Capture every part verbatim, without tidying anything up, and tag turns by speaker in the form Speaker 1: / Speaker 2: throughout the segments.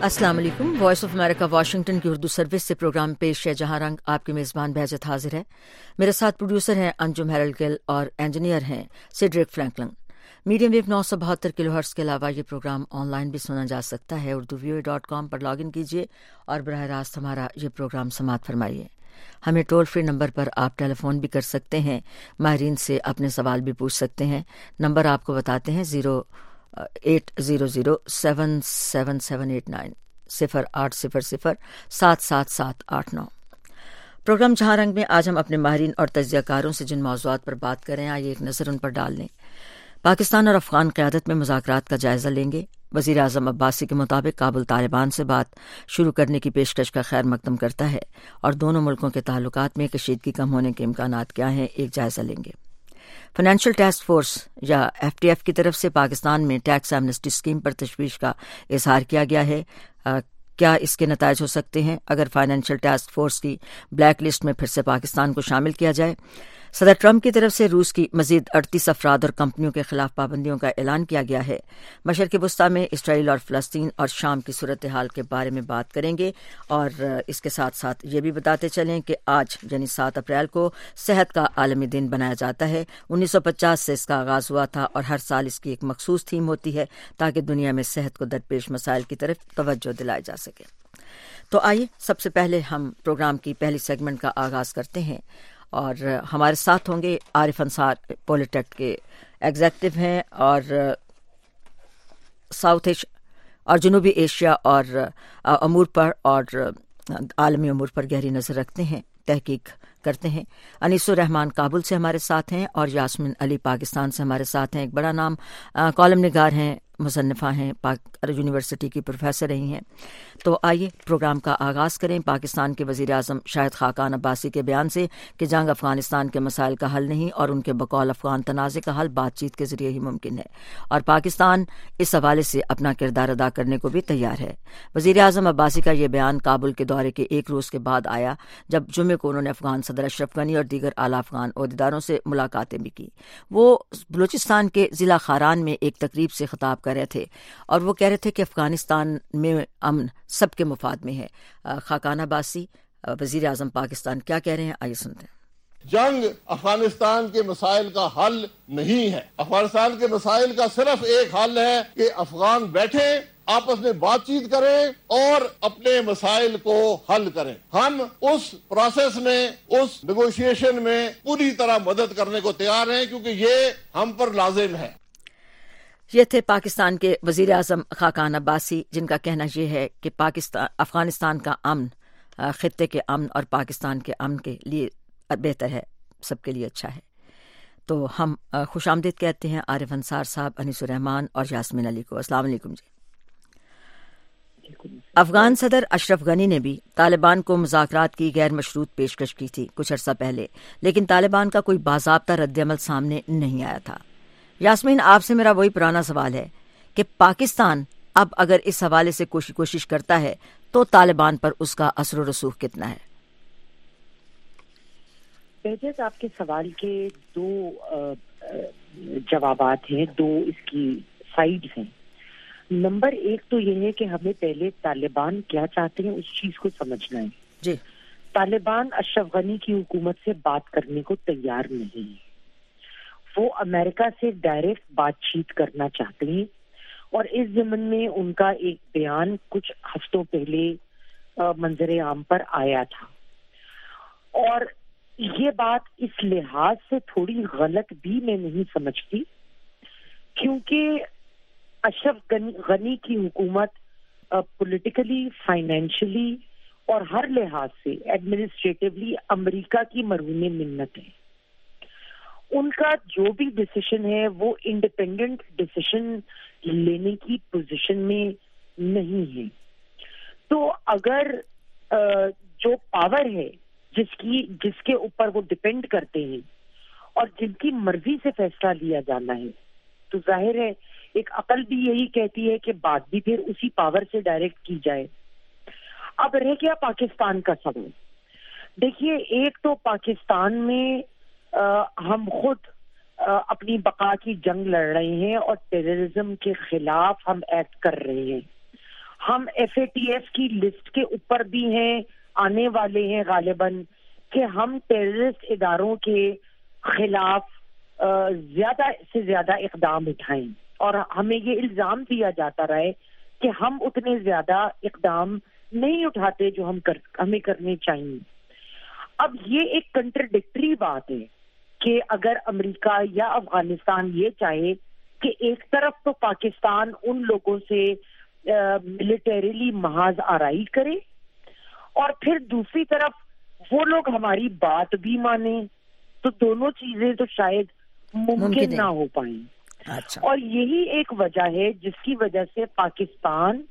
Speaker 1: अस्सलाम वालेकुम। Voice of America Washington की उर्दू सर्विस से प्रोग्राम पेश है जहां रंग। आपकी मेज़बान बहजत हाजिर है। मेरे साथ प्रोड्यूसर हैं अंजुम हैरल गिल और इंजीनियर हैं सिड्रिक फ्रैंकलिन। मीडियम वेव नौ सौ बहत्तर किलो हर्ट्ज़ के अलावा ये प्रोग्राम ऑनलाइन भी सुना जा सकता है। उर्दू व्यूअर डॉट कॉम पर लॉग इन कीजिए और बराह रास्त हमारा ये प्रोग्राम समाअत फरमाइए। हमें टोल फ्री नंबर पर आप टेलीफोन भी कर सकते हैं। माहिरीन से अपने सवाल भी पूछ सकते हैं। नंबर आपको बताते हैं zero eight zero zero seven seven seven eight nine सिफर आठ सिफर सिफर सात सात सात आठ नौ। प्रोग्राम जहां रंग में आज हम अपने माहिरीन और तज्ज़ियाकारों से जिन मौज़ूआत पर बात करें, आइए एक नज़र उन पर डाल लें। पाकिस्तान और अफगान क़यादत में मुज़ाकरात का जायज़ा लेंगे। वज़ीर आज़म अब्बासी के मुताबिक काबुल तालिबान से बात शुरू करने की पेशकश का खैर मकदम करता है और दोनों मुल्कों के ताल्लुकात में कशीदगी कम होने के इम्कानात क्या हैं, एक जायज़ा लेंगे। फाइनेंशियल टास्क फोर्स या एफ टी एफ की तरफ से पाकिस्तान में टैक्स एमनेस्टी स्कीम पर तशवीश का इजहार किया गया है। आ, क्या इसके नतायज हो सकते हैं अगर फाइनेंशियल टास्क फोर्स की ब्लैक लिस्ट में फिर से पाकिस्तान को शामिल किया जाए? सदर ट्रंप की तरफ से रूस की मजीद अड़तीस अफराद और कंपनियों के खिलाफ पाबंदियों का ऐलान किया गया है। मशरक़ी वस्ता में इसराइल और फ़लस्तीन और शाम की सूरत हाल के बारे में बात करेंगे और इसके साथ साथ ये भी बताते चलें कि आज यानी सात अप्रैल को सेहत का आलमी दिन बनाया जाता है। उन्नीस सौ पचास से इसका आगाज़ हुआ था और हर साल इसकी एक मखसूस थीम होती है ताकि दुनिया में सेहत को दरपेश मसाइल की तरफ तवज्जो दिलाई जा सके। तो आइए सबसे पहले हम प्रोग्राम की पहली सेगमेंट का आगाज़ करते हैं और हमारे साथ होंगे आरिफ अंसार, पॉलिटेक के एग्जेक्टिव हैं और साउथ एशिया और जनूबी एशिया और अमूर पर और आलमी अमूर पर गहरी नज़र रखते हैं, तहकीक करते हैं। अनीसुर रहमान काबुल से हमारे साथ हैं और यास्मीन अली पाकिस्तान से हमारे साथ हैं। एक बड़ा नाम कॉलम निगार हैं, मुसन्निफ़ा हैं, पाक यूनिवर्सिटी की प्रोफेसर रही हैं। तो आइए प्रोग्राम का आगाज़ करें पाकिस्तान के वज़ीर आज़म शाहिद खाकान अब्बासी के बयान से कि जंग अफ़गानिस्तान के मसाइल का हल नहीं और उनके बकौल अफ़गान तनाज़े का हल बातचीत के ज़रिए ही मुमकिन है और पाकिस्तान इस हवाले से अपना किरदार अदा करने को भी तैयार है। वज़ीर आज़म अब्बासी का ये बयान काबुल के दौरे के एक रोज़ के बाद आया जब जुमे को उन्होंने अफ़गान सदर अशरफ गनी और दीगर आला अफ़गान ओहदेदारों से मुलाकातें भी की। वो बलूचिस्तान के ज़िला खारान में एक तकरीब से खिताब कर रहे थे और वो कह रहे थे कि अफगानिस्तान में अमन सबके मुफाद में है। खाकान अब्बासी वजीर आजम पाकिस्तान क्या कह रहे हैं, आइए सुनते हैं।
Speaker 2: जंग अफगानिस्तान के मसाइल का हल नहीं है। अफगानिस्तान के मसाइल का सिर्फ एक हल है कि अफगान बैठे, आपस में बातचीत करें और अपने मसाइल को हल करें। हम उस प्रोसेस में, उस नेगोशिएशन में पूरी तरह मदद करने को तैयार हैं क्योंकि ये हम पर लाजिम है।
Speaker 1: ये थे पाकिस्तान के वजीर आजम खाकान अब्बासी, जिनका कहना यह है कि पाकिस्तान अफगानिस्तान का अमन खित्ते के अमन और पाकिस्तान के अमन के लिए बेहतर है, सबके लिए अच्छा है। तो हम खुशामदीद कहते हैं आरिफ अंसार साहब, अनीसुर रहमान और यास्मीन अली को। अस्सलाम वालेकुम जी। अफगान सदर अशरफ गनी ने भी तालिबान को मुज़ाकरात की गैर मशरूत पेशकश की थी कुछ अर्सा पहले, लेकिन तालिबान का कोई बाज़ाब्ता रद्द-ए-अमल सामने नहीं आया था। यास्मीन, आपसे मेरा वही पुराना सवाल है कि पाकिस्तान अब अगर इस हवाले से कोशिश कोशिश करता है तो तालिबान पर उसका असर रसूख कितना है?
Speaker 3: बेहतर आपके सवाल के दो जवाबात हैं, दो इसकी साइड्स हैं। नंबर एक तो ये है कि हमें पहले तालिबान क्या चाहते हैं उस चीज को समझना है
Speaker 1: जी।
Speaker 3: तालिबान अशरफ गनी की हुकूमत से बात करने को तैयार नहीं है। वो अमेरिका से डायरेक्ट बातचीत करना चाहते हैं और इस ज़मन में उनका एक बयान कुछ हफ्तों पहले मंजर आम पर आया था और ये बात इस लिहाज से थोड़ी गलत भी मैं नहीं समझती क्योंकि अशरफ गनी की हुकूमत पॉलिटिकली, फाइनेंशियली और हर लिहाज से एडमिनिस्ट्रेटिवली अमेरिका की मरहून मिन्नत है। उनका जो भी डिसीजन है वो इंडिपेंडेंट डिसीजन लेने की पोजीशन में नहीं है। तो अगर जो पावर है जिसकी जिसके ऊपर वो डिपेंड करते हैं और जिनकी मर्जी से फैसला लिया जाना है, तो जाहिर है एक अकल भी यही कहती है कि बात भी फिर उसी पावर से डायरेक्ट की जाए। अब रह गया पाकिस्तान का सवाल। देखिए, एक तो पाकिस्तान में आ, हम खुद आ, अपनी बका की जंग लड़ रहे हैं और टेररिज्म के खिलाफ हम एक्ट कर रहे हैं। ہم ایف اے ٹی ایف کی لسٹ کے اوپر بھی ہیں، آنے والے ہیں غالباً، کہ ہم ٹیررسٹ اداروں کے خلاف زیادہ سے زیادہ اقدام اٹھائیں، اور ہمیں یہ الزام دیا جاتا رہا ہے کہ ہم اتنے زیادہ اقدام نہیں اٹھاتے جو ہم کر ہمیں کرنے چاہیے۔ اب یہ ایک کنٹرڈکٹری بات ہے کہ اگر امریکہ یا افغانستان یہ چاہے کہ ایک طرف تو پاکستان ان لوگوں سے ملیٹریلی محاذ آرائی کرے، اور پھر دوسری طرف وہ لوگ ہماری بات بھی مانیں، تو دونوں چیزیں تو شاید ممکن نہ ہو پائیں۔
Speaker 1: اچھا۔
Speaker 3: اور یہی ایک وجہ ہے جس کی وجہ سے پاکستان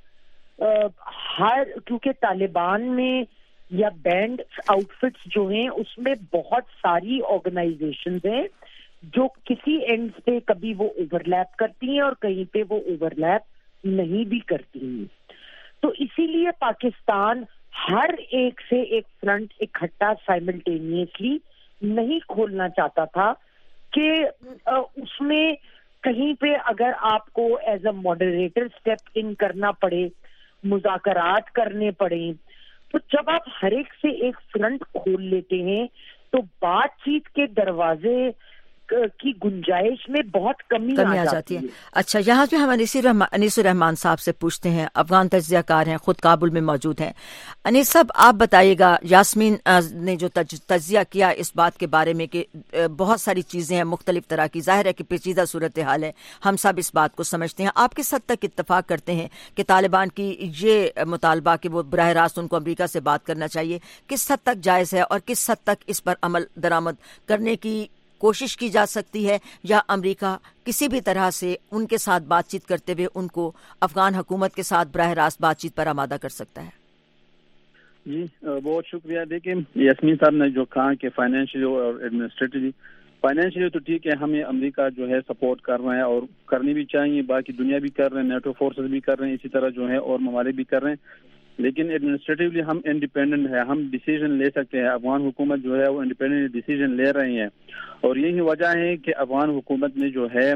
Speaker 3: ہر کیونکہ طالبان میں یا بینڈ آؤٹ فٹس جو ہیں اس میں بہت ساری آرگنائزیشنز ہیں جو کسی اینڈ پہ کبھی وہ اوور لیپ کرتی ہیں اور کہیں پہ وہ اوور لیپ نہیں بھی کرتی ہیں، تو اسی لیے پاکستان ہر ایک سے ایک فرنٹ اکٹھا سائملٹینیسلی نہیں کھولنا چاہتا تھا کہ اس میں کہیں پہ اگر آپ کو as a moderator step in کرنا پڑے، مذاکرات کرنے پڑے، تو جب آپ ہر ایک سے ایک فرنٹ کھول لیتے ہیں تو بات چیت کے دروازے کی گنجائش میں بہت کمی آ جاتی ہے۔
Speaker 1: اچھا، یہاں پہ ہم انیس الرحمان صاحب سے پوچھتے ہیں، افغان تجزیہ کار ہیں، خود کابل میں موجود ہیں۔ انیس صاحب، آپ بتائیے گا، یاسمین نے جو تجزیہ کیا اس بات کے بارے میں کہ بہت ساری چیزیں ہیں مختلف طرح کی، ظاہر ہے کہ پیچیدہ صورتحال ہے، ہم سب اس بات کو سمجھتے ہیں، آپ کس حد تک اتفاق کرتے ہیں کہ طالبان کی یہ مطالبہ کہ وہ براہ راست ان کو امریکہ سے بات کرنا چاہیے کس حد تک جائز ہے، اور کس حد تک اس پر عمل درآمد کرنے کی کوشش کی جا سکتی ہے، یا امریکہ کسی بھی طرح سے ان کے ساتھ بات چیت کرتے ہوئے ان کو افغان حکومت کے ساتھ براہ راست بات چیت پر آمادہ کر سکتا ہے؟
Speaker 4: جی بہت شکریہ۔ دیکھیں، یاسمین صاحب نے جو کہا کہ فائنینشلی اور ایڈمنسٹریٹولی، فائنینشلی تو ٹھیک ہے، ہمیں امریکہ جو ہے سپورٹ کر رہے ہیں اور کرنی بھی چاہیے، باقی دنیا بھی کر رہے ہیں، نیٹو فورسز بھی کر رہے ہیں، اسی طرح جو ہے اور ممالک بھی کر رہے ہیں، لیکن ایڈمنسٹریٹولی ہم انڈیپینڈنٹ ہے، ہم ڈیسیژن لے سکتے ہیں۔ افغان حکومت جو ہے وہ انڈیپینڈنٹ ڈیسیژن لے رہی ہیں، اور یہی وجہ ہے کہ افغان حکومت نے جو ہے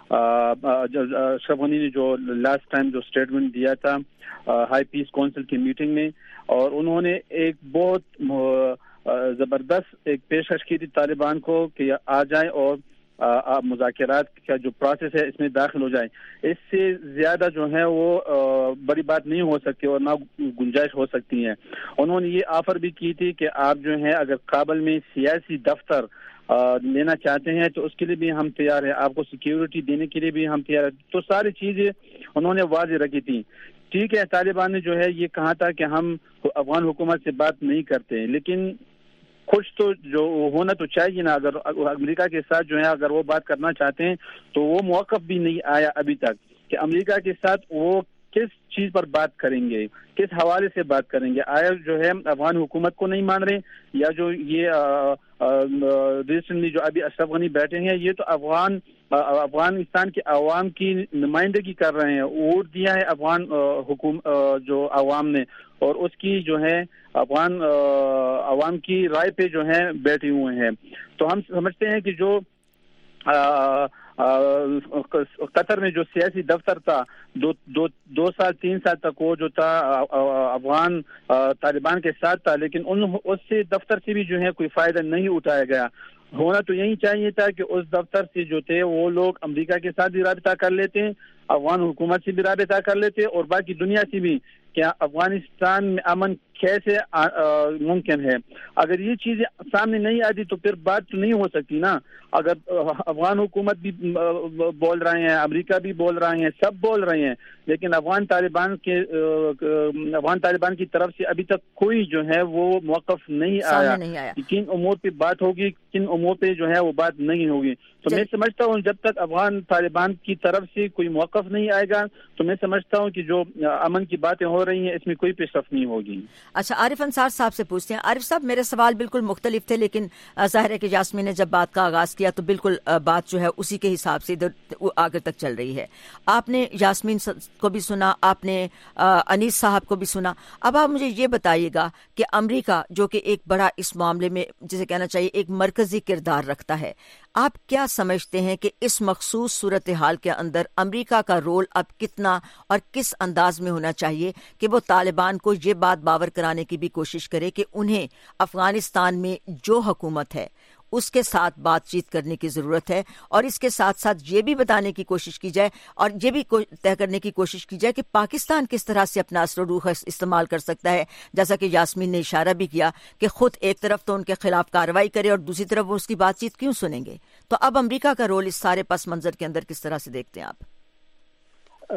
Speaker 4: اشرف غنی نے جو لاسٹ ٹائم جو اسٹیٹمنٹ دیا تھا ہائی پیس کونسل کی میٹنگ میں، اور انہوں نے ایک بہت زبردست ایک پیشکش کی تھی طالبان کو کہ آ جائیں اور آپ مذاکرات کا جو پروسیس ہے اس میں داخل ہو جائیں۔ اس سے زیادہ جو ہے وہ بڑی بات نہیں ہو سکتی اور نہ گنجائش ہو سکتی ہے۔ انہوں نے یہ آفر بھی کی تھی کہ آپ جو ہے اگر کابل میں سیاسی دفتر لینا چاہتے ہیں تو اس کے لیے بھی ہم تیار ہیں، آپ کو سیکیورٹی دینے کے لیے بھی ہم تیار ہیں، تو ساری چیزیں انہوں نے واضح رکھی تھی۔ ٹھیک ہے، طالبان نے جو ہے یہ کہا تھا کہ ہم افغان حکومت سے بات نہیں کرتے، لیکن کچھ تو جو ہونا تو چاہیے نا، اگر امریکہ کے ساتھ جو ہے اگر وہ بات کرنا چاہتے ہیں تو وہ موقف بھی نہیں آیا ابھی تک کہ امریکہ کے ساتھ وہ کس چیز پر بات کریں گے، کس حوالے سے بات کریں گے۔ آیا جو ہے افغان حکومت کو نہیں مان رہے، یا جو یہ ریسنٹلی جو ابھی اشرف غنی بیٹھے ہیں یہ تو افغان افغانستان کے عوام کی نمائندگی کر رہے ہیں، ووٹ دیا ہے افغان حکومت جو عوام نے، اور اس کی جو ہے افغان عوام کی رائے پہ جو ہے بیٹھے ہوئے ہیں۔ تو ہم سمجھتے ہیں کہ جو قطر میں جو سیاسی دفتر تھا دو دو دو سال تین سال تک وہ جو تھا افغان طالبان کے ساتھ تھا، لیکن ان اس سے دفتر سے بھی جو ہے کوئی فائدہ نہیں اٹھایا گیا۔ ہونا تو یہی چاہیے تھا کہ اس دفتر سے جو تھے وہ لوگ امریکہ کے ساتھ بھی رابطہ کر لیتے، افغان حکومت سے بھی رابطہ کر لیتے، اور باقی دنیا سے بھی، کیا افغانستان میں امن کیسے ممکن ہے۔ اگر یہ چیزیں سامنے نہیں آتی تو پھر بات تو نہیں ہو سکتی نا۔ اگر افغان حکومت بھی بول رہے ہیں، امریکہ بھی بول رہے ہیں، سب بول رہے ہیں، لیکن افغان طالبان کے افغان طالبان کی طرف سے ابھی تک کوئی جو ہے وہ موقف نہیں آیا کہ کن امور پہ بات ہوگی، کن امور پہ جو ہے وہ بات نہیں ہوگی۔ تو میں سمجھتا ہوں جب تک افغان طالبان کی طرف سے کوئی موقف نہیں آئے گا تو میں سمجھتا ہوں کہ جو امن کی باتیں ہو رہی ہیں اس میں کوئی پیش رفت نہیں ہوگی۔
Speaker 1: اچھا، عارف انصار صاحب سے پوچھتے ہیں۔ عارف صاحب، میرے سوال بالکل مختلف تھے، لیکن ظاہر ہے کہ یاسمین نے جب بات کا آغاز کیا تو بالکل بات جو ہے اسی کے حساب سے ادھر آگے تک چل رہی ہے۔ آپ نے یاسمین کو بھی سنا، آپ نے انیس صاحب کو بھی سنا۔ اب آپ مجھے یہ بتائیے گا کہ امریکہ جو کہ ایک بڑا اس معاملے میں جسے کہنا چاہیے ایک مرکزی کردار رکھتا ہے، آپ کیا سمجھتے ہیں کہ اس مخصوص صورتحال کے اندر امریکہ کا رول اب کتنا اور کس انداز میں ہونا چاہیے کہ وہ طالبان کو یہ بات باور کرانے کی بھی کوشش کرے کہ انہیں افغانستان میں جو حکومت ہے اس کے ساتھ بات چیت کرنے کی ضرورت ہے، اور اس کے ساتھ ساتھ یہ بھی بتانے کی کوشش کی جائے اور یہ بھی طے کرنے کی کوشش کی جائے کہ پاکستان کس طرح سے اپنا اثر و روح استعمال کر سکتا ہے، جیسا کہ یاسمین نے اشارہ بھی کیا کہ خود ایک طرف تو ان کے خلاف کارروائی کرے اور دوسری طرف وہ اس کی بات چیت کیوں سنیں گے. تو اب امریکہ کا رول اس سارے پس منظر کے اندر کس طرح سے دیکھتے ہیں آپ؟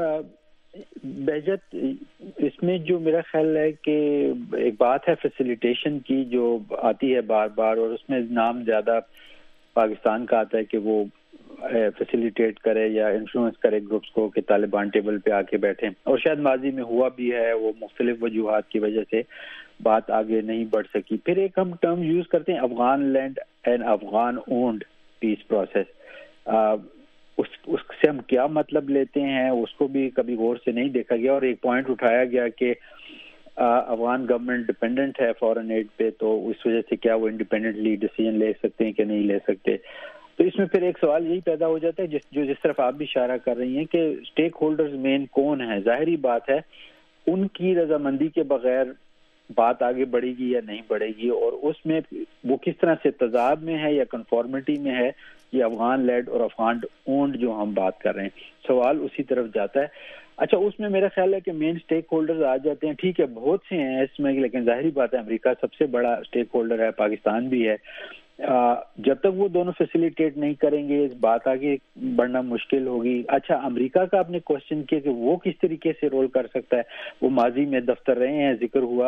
Speaker 5: بہجت، اس میں جو میرا خیال ہے کہ ایک بات ہے فیسیلیٹیشن کی جو آتی ہے بار بار، اور اس میں نام زیادہ پاکستان کا آتا ہے کہ وہ فیسیلیٹیٹ کرے یا انفلوئنس کرے گروپس کو کہ طالبان ٹیبل پہ آ کے بیٹھیں، اور شاید ماضی میں ہوا بھی ہے، وہ مختلف وجوہات کی وجہ سے بات آگے نہیں بڑھ سکی. پھر ایک ہم ٹرم یوز کرتے ہیں Afghan led and Afghan owned peace process. اس اس سے ہم کیا مطلب لیتے ہیں اس کو بھی کبھی غور سے نہیں دیکھا گیا، اور ایک پوائنٹ اٹھایا گیا کہ افغان گورنمنٹ ڈپینڈنٹ ہے فورن ایڈ پہ، تو اس وجہ سے کیا وہ انڈیپینڈنٹلی ڈیسیجن لے سکتے ہیں کہ نہیں لے سکتے. تو اس میں پھر ایک سوال یہی پیدا ہو جاتا ہے جس جو جس طرف آپ بھی اشارہ کر رہی ہیں کہ اسٹیک ہولڈرز مین کون ہیں. ظاہری بات ہے ان کی رضامندی کے بغیر بات آگے بڑھے گی یا نہیں بڑھے گی، اور اس میں وہ کس طرح سے تضاد میں ہے یا کنفارمٹی میں ہے، یہ افغان لیڈ اور افغان اونڈ جو ہم بات کر رہے ہیں، سوال اسی طرف جاتا ہے. اچھا، اس میں میرا خیال ہے کہ مین اسٹیک ہولڈرز آ جاتے ہیں، ٹھیک ہے بہت سے ہیں اس میں، لیکن ظاہری بات ہے امریکہ سب سے بڑا اسٹیک ہولڈر ہے، پاکستان بھی ہے. جب تک وہ دونوں فیسیلیٹیٹ نہیں کریں گے اس بات آگے بڑھنا مشکل ہوگی. اچھا، امریکہ کا آپ نے کوشچن کیا کہ وہ کس طریقے سے رول کر سکتا ہے، وہ ماضی میں دفتر رہے ہیں، ذکر ہوا،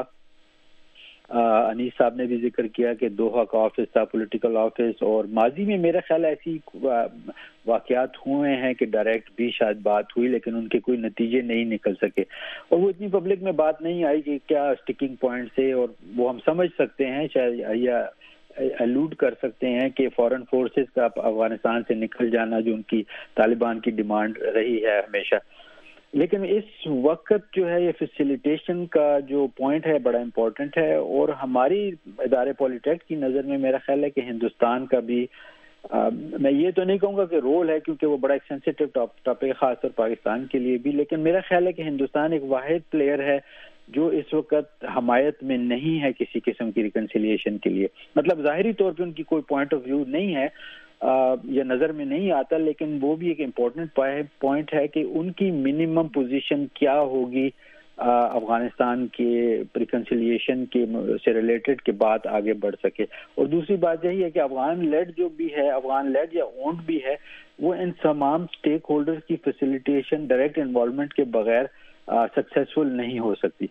Speaker 5: انیس صاحب نے بھی ذکر کیا کہ دوحہ کا آفس تھا، پولیٹیکل آفس، اور ماضی میں میرا خیال ایسی واقعات ہوئے ہیں کہ ڈائریکٹ بھی شاید بات ہوئی لیکن ان کے کوئی نتیجے نہیں نکل سکے، اور وہ اتنی پبلک میں بات نہیں آئی کہ کیا اسٹکنگ پوائنٹ سے، اور وہ ہم سمجھ سکتے ہیں شاید یا الوڈ کر سکتے ہیں کہ فورن فورسز کا افغانستان سے نکل جانا جو ان کی طالبان کی ڈیمانڈ رہی ہے ہمیشہ. لیکن اس وقت جو ہے یہ فیسیلیٹیشن کا جو پوائنٹ ہے بڑا امپورٹنٹ ہے، اور ہماری ادارے پولیٹیکٹ کی نظر میں میرا خیال ہے کہ ہندوستان کا بھی آ, میں یہ تو نہیں کہوں گا کہ رول ہے کیونکہ وہ بڑا ایک سینسیٹیو ٹاپک ہے خاص طور پاکستان کے لیے بھی، لیکن میرا خیال ہے کہ ہندوستان ایک واحد پلیئر ہے جو اس وقت حمایت میں نہیں ہے کسی قسم کی ریکنسیلیشن کے لیے. مطلب ظاہری طور پہ ان کی کوئی پوائنٹ آف ویو نہیں ہے یا نظر میں نہیں آتا، لیکن وہ بھی ایک امپورٹنٹ پوائنٹ ہے کہ ان کی منیمم پوزیشن کیا ہوگی افغانستان کے ریکنسیلیشن کے سے ریلیٹڈ کے بات آگے بڑھ سکے. اور دوسری بات یہی ہے کہ افغان لیڈ جو بھی ہے، افغان لیڈ یا اونڈ بھی ہے، وہ ان تمام اسٹیک ہولڈرز کی فیسیلیٹیشن ڈائریکٹ انوالومنٹ کے بغیر سکسیسفل نہیں ہو سکتی.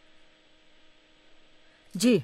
Speaker 1: جی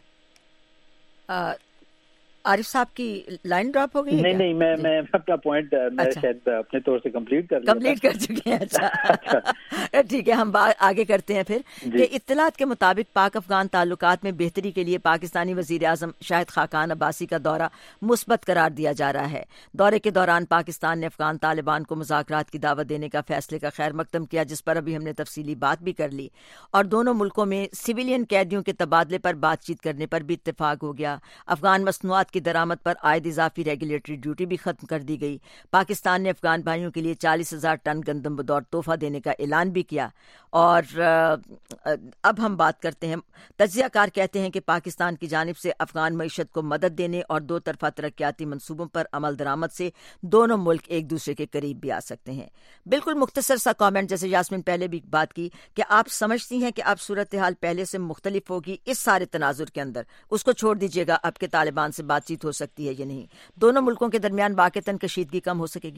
Speaker 1: عارف صاحب کی لائن ڈراپ ہو گئی؟
Speaker 5: نہیں نہیں میں میں اپنا پوائنٹ میں شاید اپنے طور سے کمپلیٹ کر
Speaker 1: کمپلیٹ کر چکے ہیں. اچھا ٹھیک ہے، ہم آگے کرتے ہیں پھر کہ اطلاعات کے مطابق پاک افغان تعلقات میں بہتری کے لیے پاکستانی وزیر اعظم شاہد خاقان عباسی کا دورہ مثبت قرار دیا جا رہا ہے. دورے کے دوران پاکستان نے افغان طالبان کو مذاکرات کی دعوت دینے کا فیصلے کا خیر مقدم کیا، جس پر ابھی ہم نے تفصیلی بات بھی کر لی، اور دونوں ملکوں میں سویلین قیدیوں کے تبادلے پر بات چیت کرنے پر بھی اتفاق ہو گیا. افغان مصنوعات کی درآمد پر عائد اضافی ریگولیٹری ڈیوٹی بھی ختم کر دی گئی. پاکستان نے افغان بھائیوں کے لیے چالیس ہزار ٹن گندم بطور تحفہ دینے کا اعلان بھی کیا. اور اب ہم بات کرتے ہیں، تجزیہ کار کہتے ہیں کہ پاکستان کی جانب سے افغان معیشت کو مدد دینے اور دو طرفہ ترقیاتی منصوبوں پر عمل درآمد سے دونوں ملک ایک دوسرے کے قریب بھی آ سکتے ہیں. بالکل مختصر سا کامنٹ، جیسے یاسمین پہلے بھی بات کی کہ آپ سمجھتی ہیں کہ اب صورتحال پہلے سے مختلف ہوگی اس سارے تناظر کے اندر، اس کو چھوڑ دیجیے گا اب کے طالبان سے بات چیت ہو سکتی ہے یا نہیں، دونوں ملکوں کے درمیان واقعتاً کشیدگی کم ہو سکے گی؟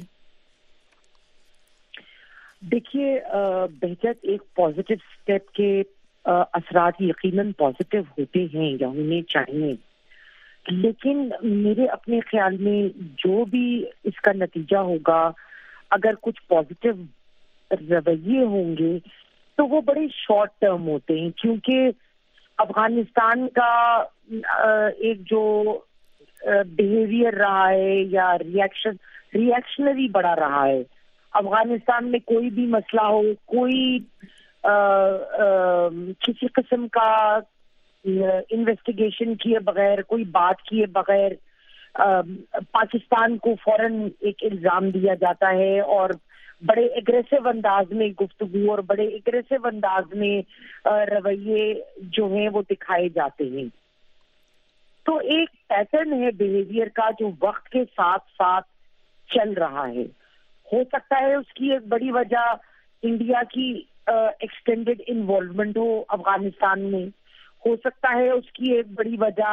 Speaker 3: دیکھیے بہجت، ایک پازیٹو اسٹیپ کے اثرات یقیناً پازیٹو ہوتے ہیں یا ہونے چاہیے، لیکن میرے اپنے خیال میں جو بھی اس کا نتیجہ ہوگا، اگر کچھ پازیٹو رویے ہوں گے تو وہ بڑے شارٹ ٹرم ہوتے ہیں، کیونکہ افغانستان کا ایک جو بیہیویئر رہا ہے یا ریئیکشن ریئیکشنری بڑا رہا ہے. افغانستان میں کوئی بھی مسئلہ ہو، کوئی آ, آ, کسی قسم کا انویسٹیگیشن کیے بغیر، کوئی بات کیے بغیر پاکستان کو فوراً ایک الزام دیا جاتا ہے اور بڑے ایگریسو انداز میں گفتگو اور بڑے ایگریسو انداز میں رویے جو ہیں وہ دکھائے جاتے ہیں. تو ایک پیٹرن ہے بیہیویئر کا جو وقت کے ساتھ ساتھ چل رہا ہے. ہو سکتا ہے اس کی ایک بڑی وجہ انڈیا کی ایکسٹینڈڈ انوالومنٹ ہو افغانستان میں. ہو سکتا ہے اس کی ایک بڑی وجہ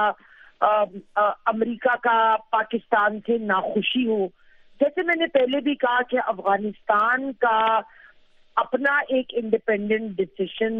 Speaker 3: امریکہ کا پاکستان سے ناخوشی ہو. جیسے میں نے پہلے بھی کہا کہ افغانستان کا اپنا ایک انڈیپینڈنٹ ڈیسیشن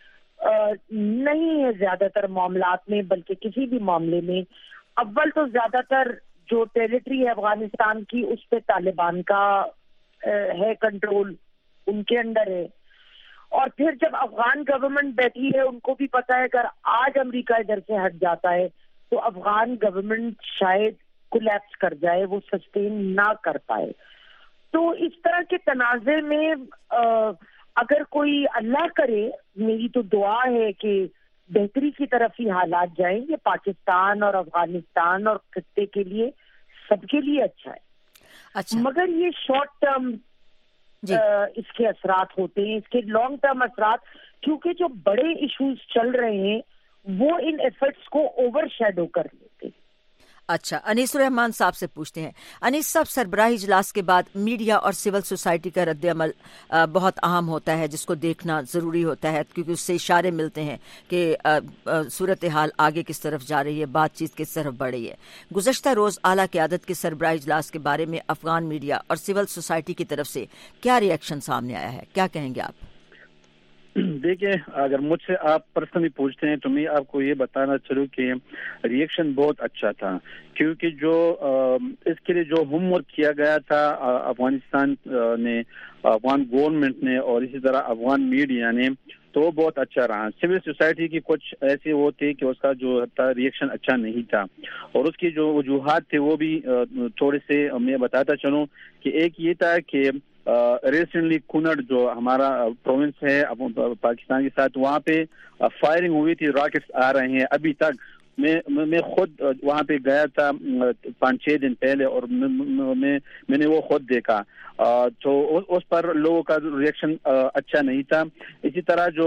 Speaker 3: نہیں ہے زیادہ تر معاملات میں، بلکہ کسی بھی معاملے میں اول تو زیادہ تر جو ٹیریٹری ہے افغانستان کی اس پہ طالبان کا ہے کنٹرول، ان کے انڈر ہے. اور پھر جب افغان گورنمنٹ بیٹھی ہے ان کو بھی پتا ہے اگر آج امریکہ ادھر سے ہٹ جاتا ہے تو افغان گورنمنٹ شاید کولیپس کر جائے، وہ سسٹین نہ کر پائے. تو اس طرح کے تنازع میں اگر کوئی اللہ کرے، میری تو دعا ہے کہ بہتری کی طرف ہی حالات جائیں، یہ پاکستان اور افغانستان اور خطے کے لیے سب کے لیے اچھا ہے.
Speaker 1: اچھا.
Speaker 3: مگر یہ شارٹ ٹرم جی. اس کے اثرات ہوتے ہیں، اس کے لانگ ٹرم اثرات، کیونکہ جو بڑے ایشوز چل رہے ہیں وہ ان ایفرٹس کو اوور شیڈو کر لیتے ہیں.
Speaker 1: اچھا، انیس الرحمان صاحب سے پوچھتے ہیں. انیس صاحب، سربراہی اجلاس کے بعد میڈیا اور سول سوسائٹی کا رد عمل بہت اہم ہوتا ہے جس کو دیکھنا ضروری ہوتا ہے، کیونکہ اس سے اشارے ملتے ہیں کہ صورتحال آگے کس طرف جا رہی ہے، بات چیت کس طرف بڑھ رہی ہے. گزشتہ روز اعلیٰ قیادت کے سربراہی اجلاس کے بارے میں افغان میڈیا اور سول سوسائٹی کی طرف سے کیا ری ایکشن سامنے آیا ہے؟ کیا کہیں گے آپ؟
Speaker 4: دیکھیں، اگر مجھ سے آپ پرسنلی پوچھتے ہیں تو میں آپ کو یہ بتانا چلوں کہ ری ایکشن بہت اچھا تھا، کیونکہ جو اس کے لیے جو ہوم ورک کیا گیا تھا افغانستان نے، افغان گورنمنٹ نے اور اسی طرح افغان میڈیا نے، تو وہ بہت اچھا رہا. سول سوسائٹی کی کچھ ایسے وہ تھے کہ اس کا جو تھا ری ایکشن اچھا نہیں تھا، اور اس کی جو وجوہات تھے وہ بھی تھوڑے سے میں بتاتا چلوں. کہ ایک یہ تھا کہ ریسنٹلی کنڑ جو ہمارا پروونس ہے پاکستان کے ساتھ، وہاں پہ فائرنگ ہوئی تھی، راکٹس آ رہے ہیں ابھی تک. میں میں خود وہاں پہ گیا تھا پانچ چھ دن پہلے اور میں میں نے وہ خود دیکھا، تو اس پر لوگوں کا ریئیکشن اچھا نہیں تھا. اسی طرح جو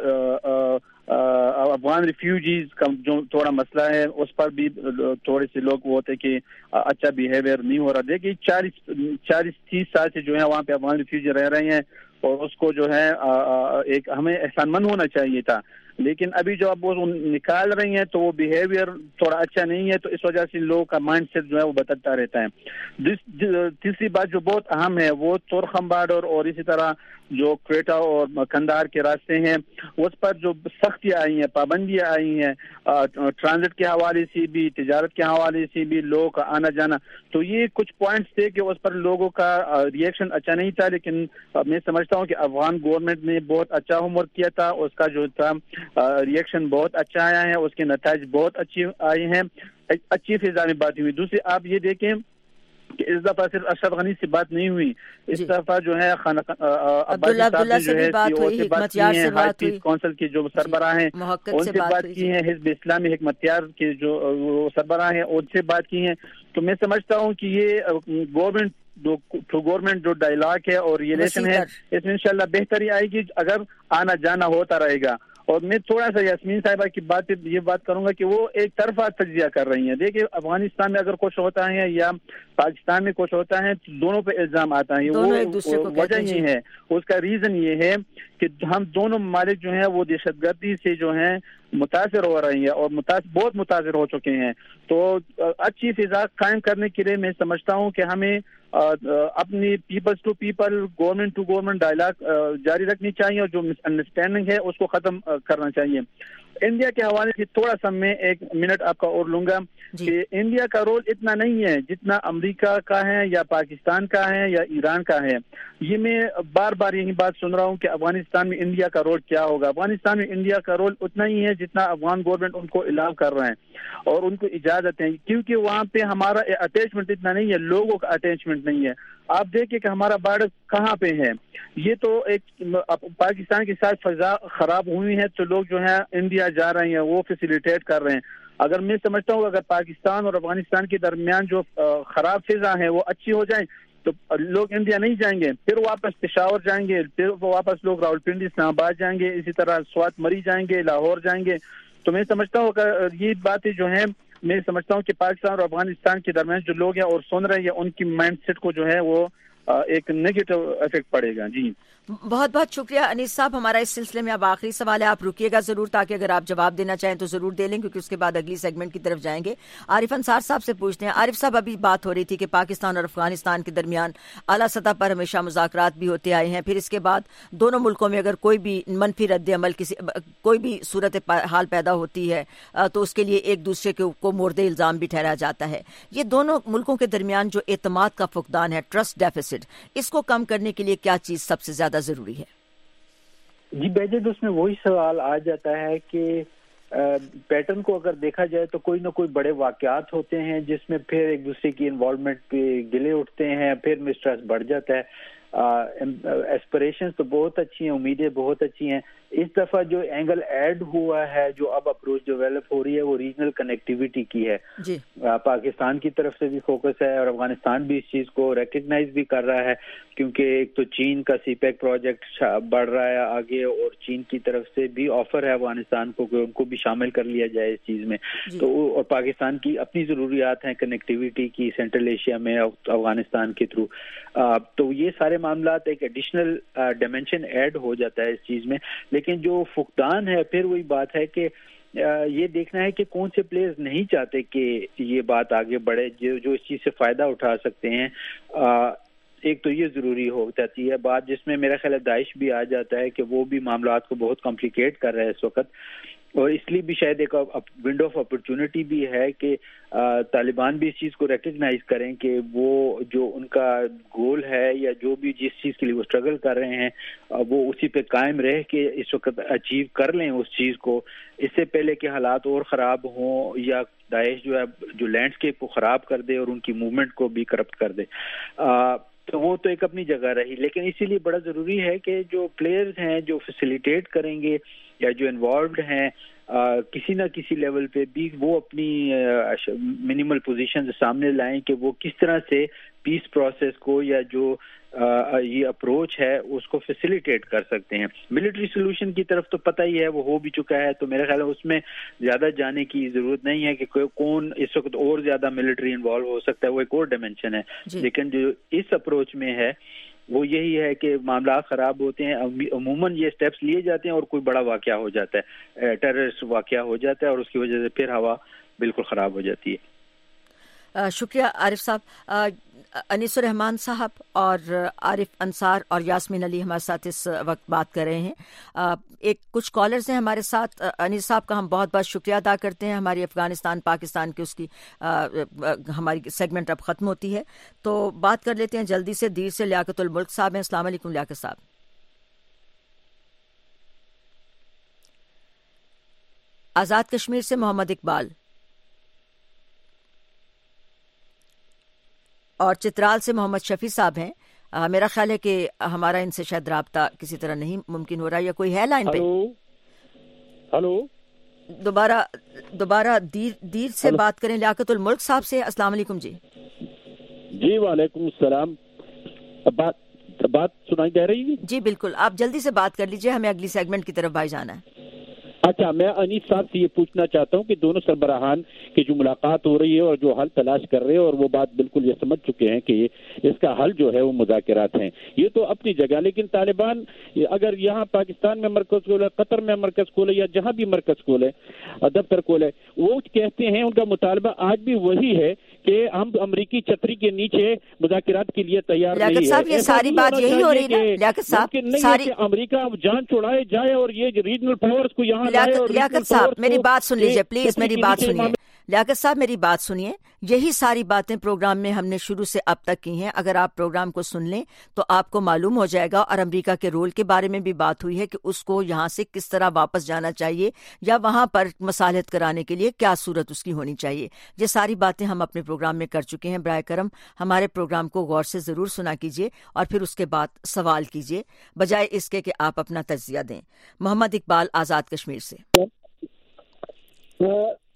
Speaker 4: افغان ریفیوجیز کا جو تھوڑا مسئلہ ہے اس پر بھی تھوڑے سے لوگ وہ ہوتے کہ اچھا بیہیویئر نہیں ہو رہا. دیکھیے چالیس چالیس تیس سال سے جو ہے وہاں پہ افغان ریفیوجی رہ رہے ہیں اور اس کو جو ہے ایک ہمیں احسان مند ہونا چاہیے تھا، لیکن ابھی جو اب وہ نکال رہی ہیں تو وہ بیہیویئر تھوڑا اچھا نہیں ہے، تو اس وجہ سے لوگوں کا مائنڈ سیٹ جو ہے وہ بدلتا رہتا ہے. تیسری بات جو بہت اہم ہے وہ تورخم بارڈر اور اسی طرح جو کوئٹہ اور کندہار کے راستے ہیں اس پر جو سختیاں آئی ہیں، پابندیاں آئی ہیں ٹرانزٹ کے حوالے سے بھی، تجارت کے حوالے سے بھی، لوگوں کا آنا جانا، تو یہ کچھ پوائنٹس تھے کہ اس پر لوگوں کا ری ایکشن اچھا نہیں تھا. لیکن میں سمجھتا ہوں کہ افغان گورنمنٹ نے بہت اچھا ہوم ورک کیا تھا، اس کا جو تھا ری ایکشن بہت اچھا آیا ہے، اس کے نتائج بہت اچھی آئے ہیں، اچھی فضا میں بات ہوئی. دوسری آپ یہ دیکھیں کہ اس دفعہ صرف اشرف غنی سے بات نہیں ہوئی، اس دفعہ جو ہے
Speaker 1: عبداللہ عبداللہ سے بھی بات ہوئی، حکمت یار سے بات ہوئی،
Speaker 4: کونسل کے جو سربراہ ہیں ان سے بات کی ہیں، حزب اسلامی حکمت یار کے جو سربراہ ہیں ان سے بات کی ہیں. تو میں سمجھتا ہوں کہ یہ گورنمنٹ ٹو گورنمنٹ جو ڈائلاگ ہے اور ریلیشن ہے اس میں انشاءاللہ بہتری آئے گی اگر آنا جانا ہوتا رہے گا. اور میں تھوڑا سا یاسمین صاحبہ کی بات یہ بات کروں گا کہ وہ ایک طرفہ تجزیہ کر رہی ہیں. دیکھیں افغانستان میں اگر کچھ ہوتا ہے یا پاکستان میں کچھ ہوتا ہے تو دونوں پہ الزام آتا ہے. وہ وجہ یہ ہے، اس کا ریزن یہ ہے کہ ہم دونوں ممالک جو ہیں وہ دہشت گردی سے جو ہیں متاثر ہو رہی ہیں اور متاثر بہت متاثر ہو چکے ہیں. تو اچھی فضا قائم کرنے کے لیے میں سمجھتا ہوں کہ ہمیں اپنی peoples to people, government to government dialogue جاری رکھنی چاہیے اور جو مس انڈرسٹینڈنگ ہے اس کو ختم کرنا چاہیے. انڈیا کے حوالے سے تھوڑا سا میں ایک منٹ آپ کا اور لوں گا کہ انڈیا کا رول اتنا نہیں ہے جتنا امریکہ کا ہے یا پاکستان کا ہے یا ایران کا ہے. یہ میں بار بار یہی بات سن رہا ہوں کہ افغانستان میں انڈیا کا رول کیا ہوگا. افغانستان میں انڈیا کا رول اتنا ہی ہے جتنا افغان گورنمنٹ ان کو الاؤ کر رہے ہیں اور ان کو اجازت ہے، کیونکہ وہاں پہ ہمارا اٹیچمنٹ اتنا نہیں ہے، لوگوں کا اٹیچمنٹ نہیں ہے. آپ دیکھیں کہ ہمارا بارڈر کہاں پہ ہے. یہ تو ایک پاکستان کے ساتھ فضا خراب ہوئی ہے تو لوگ جو ہے انڈیا جا رہے ہیں، وہ فیسیلیٹیٹ کر رہے ہیں. اگر میں سمجھتا ہوں اگر پاکستان اور افغانستان کے درمیان جو خراب فضا ہیں وہ اچھی ہو جائیں تو لوگ انڈیا نہیں جائیں گے، پھر واپس پشاور جائیں گے، پھر واپس لوگ راول پنڈی اسلام آباد جائیں گے، اسی طرح سوات مری جائیں گے، لاہور جائیں گے. تو میں سمجھتا ہوں کہ یہ باتیں جو ہیں میں سمجھتا ہوں کہ پاکستان اور افغانستان کے درمیان جو لوگ ہیں اور سن رہے ہیں ان کی مائنڈ سیٹ کو جو ہے وہ ایک نیگیٹو افیکٹ پڑے گا. جی
Speaker 1: بہت بہت شکریہ انیس صاحب. ہمارا اس سلسلے میں اب آخری سوال ہے، آپ رکیے گا ضرور تاکہ اگر آپ جواب دینا چاہیں تو ضرور دے لیں، کیونکہ اس کے بعد اگلی سیگمنٹ کی طرف جائیں گے. عارف انصار صاحب سے پوچھتے ہیں. عارف صاحب، ابھی بات ہو رہی تھی کہ پاکستان اور افغانستان کے درمیان اعلیٰ سطح پر ہمیشہ مذاکرات بھی ہوتے آئے ہیں، پھر اس کے بعد دونوں ملکوں میں اگر کوئی بھی منفی رد عمل کسی کوئی بھی صورت حال پیدا ہوتی ہے تو اس کے لیے ایک دوسرے کو مورد الزام بھی ٹھہرایا جاتا ہے. یہ دونوں ملکوں کے درمیان جو اعتماد کا فقدان ہے، ٹرسٹ ڈیفیسٹ، اس کو کم کرنے کے لیے کیا چیز سب سے زیادہ ضروری ہے؟
Speaker 5: جی بہجت، اس میں وہی سوال آ جاتا ہے کہ پیٹرن کو اگر دیکھا جائے تو کوئی نہ کوئی بڑے واقعات ہوتے ہیں جس میں پھر ایک دوسرے کی انوالومنٹ پہ گلے اٹھتے ہیں، پھر مسٹرسٹ بڑھ جاتا ہے. ایسپریشنز تو بہت اچھی ہیں، امیدیں بہت اچھی ہیں. اس دفعہ جو اینگل ایڈ ہوا ہے، جو اب اپروچ ڈیولپ ہو رہی ہے، وہ ریجنل کنیکٹیویٹی کی ہے.
Speaker 1: جی
Speaker 5: پاکستان کی طرف سے بھی فوکس ہے اور افغانستان بھی اس چیز کو ریکگنائز بھی کر رہا ہے، کیونکہ ایک تو چین کا سی پیک پروجیکٹ بڑھ رہا ہے آگے، اور چین کی طرف سے بھی آفر ہے افغانستان کو کہ ان کو بھی شامل کر لیا جائے اس چیز میں. تو اور پاکستان کی اپنی ضروریات ہیں کنیکٹیویٹی کی سینٹرل ایشیا میں افغانستان کے تھرو. تو یہ سارے معاملات ایک ایڈیشنل ڈائمینشن ایڈ ہو جاتا ہے اس چیز میں. لیکن جو فقدان ہے پھر وہی بات ہے کہ یہ دیکھنا ہے کہ کون سے پلیئرز نہیں چاہتے کہ یہ بات آگے بڑھے، جو جو اس چیز سے فائدہ اٹھا سکتے ہیں. ایک تو یہ ضروری ہو جاتی ہے بات، جس میں میرا خیال ہے داعش بھی آ جاتا ہے کہ وہ بھی معاملات کو بہت کمپلیکیٹ کر رہا ہے اس وقت. اور اس لیے بھی شاید ایک ونڈو آف اپرچونٹی بھی ہے کہ طالبان بھی اس چیز کو ریکگنائز کریں کہ وہ جو ان کا گول ہے یا جو بھی جس چیز کے لیے وہ اسٹرگل کر رہے ہیں وہ اسی پہ قائم رہ کے اس وقت اچیو کر لیں اس چیز کو، اس سے پہلے کہ حالات اور خراب ہوں یا داعش جو ہے جو لینڈسکیپ کو خراب کر دے اور ان کی موومنٹ کو بھی کرپٹ کر دے. تو وہ تو ایک اپنی جگہ رہی، لیکن اسی لیے بڑا ضروری ہے کہ جو پلیئرز ہیں جو فیسیلیٹیٹ کریں گے یا جو انوالوڈ ہیں کسی نہ کسی لیول پہ بھی، وہ اپنی منیمل پوزیشن سامنے لائیں کہ وہ کس طرح سے پیس پروسیس کو یا جو یہ اپروچ ہے اس کو فیسیلیٹیٹ کر سکتے ہیں. ملٹری سولوشن کی طرف تو پتہ ہی ہے وہ ہو بھی چکا ہے، تو میرا خیال ہے اس میں زیادہ جانے کی ضرورت نہیں ہے کہ کون اس وقت اور زیادہ ملٹری انوالو ہو سکتا ہے، وہ ایک اور ڈائمینشن ہے. لیکن جو اس اپروچ میں ہے وہ یہی ہے کہ معاملات خراب ہوتے ہیں، عموماً یہ سٹیپس لیے جاتے ہیں اور کوئی بڑا واقعہ ہو جاتا ہے، ٹیررسٹ واقعہ ہو جاتا ہے اور اس کی وجہ سے پھر ہوا بالکل خراب ہو جاتی ہے.
Speaker 1: شکریہ عارف صاحب. انیس الرحمان صاحب اور عارف انصار اور یاسمین علی ہمارے ساتھ اس وقت بات کر رہے ہیں. ایک کچھ کالرز ہیں ہمارے ساتھ. انیس صاحب کا ہم بہت بہت شکریہ ادا کرتے ہیں. ہماری افغانستان پاکستان کی اس کی ہماری سیگمنٹ اب ختم ہوتی ہے، تو بات کر لیتے ہیں جلدی سے. دیر سے لیاقت الملک صاحب ہیں. السلام علیکم لیاقت صاحب. آزاد کشمیر سے محمد اقبال اور چترال سے محمد شفیع صاحب ہیں. آ, میرا خیال ہے کہ ہمارا ان سے شاید رابطہ کسی طرح نہیں ممکن ہو رہا، یا کوئی ہے لائن پہ؟
Speaker 6: ہلو
Speaker 1: دوبارہ دوبارہ دیر دیر سے Hello. بات کریں لیاقت الملک صاحب سے. السلام علیکم. جی
Speaker 6: جی وعلیکم السلام. بات بات سنائی دے رہی ہے؟
Speaker 1: جی بالکل، آپ جلدی سے بات کر لیجئے، ہمیں اگلی سیگمنٹ کی طرف بھائی جانا ہے.
Speaker 6: اچھا، میں انیس صاحب سے یہ پوچھنا چاہتا ہوں کہ دونوں سربراہان کی جو ملاقات ہو رہی ہے اور جو حل تلاش کر رہے ہیں، اور وہ بات بالکل یہ سمجھ چکے ہیں کہ اس کا حل جو ہے وہ مذاکرات ہیں، یہ تو اپنی جگہ، لیکن طالبان اگر یہاں پاکستان میں مرکز کھولے، قطر میں مرکز کھولے یا جہاں بھی مرکز کھولے، دفتر کھولے، وہ کہتے ہیں ان کا مطالبہ آج بھی وہی ہے کہ ہم امریکی چھتری کے نیچے مذاکرات کے لیے تیار نہیں ہے.
Speaker 1: لیاقت صاحب یہ ساری بات یہی ہو رہی ہے لیاقت صاحب،
Speaker 6: ساری امریکہ جان چھڑائے جائے اور یہ ریجنل پاورز کو یہاں
Speaker 1: لیاقت صاحب میری بات سن لیجیے پلیز، میری بات سنیے لیاقت صاحب، میری بات سنیے. یہی ساری باتیں پروگرام میں ہم نے شروع سے اب تک کی ہیں. اگر آپ پروگرام کو سن لیں تو آپ کو معلوم ہو جائے گا. اور امریکہ کے رول کے بارے میں بھی بات ہوئی ہے کہ اس کو یہاں سے کس طرح واپس جانا چاہیے یا وہاں پر مصالحت کرانے کے لیے کیا صورت اس کی ہونی چاہیے. یہ ساری باتیں ہم اپنے پروگرام میں کر چکے ہیں. برائے کرم ہمارے پروگرام کو غور سے ضرور سنا کیجیے اور پھر اس کے بعد سوال کیجیے، بجائے اس کے کہ آپ اپنا تجزیہ دیں. محمد اقبال آزاد کشمیر سے.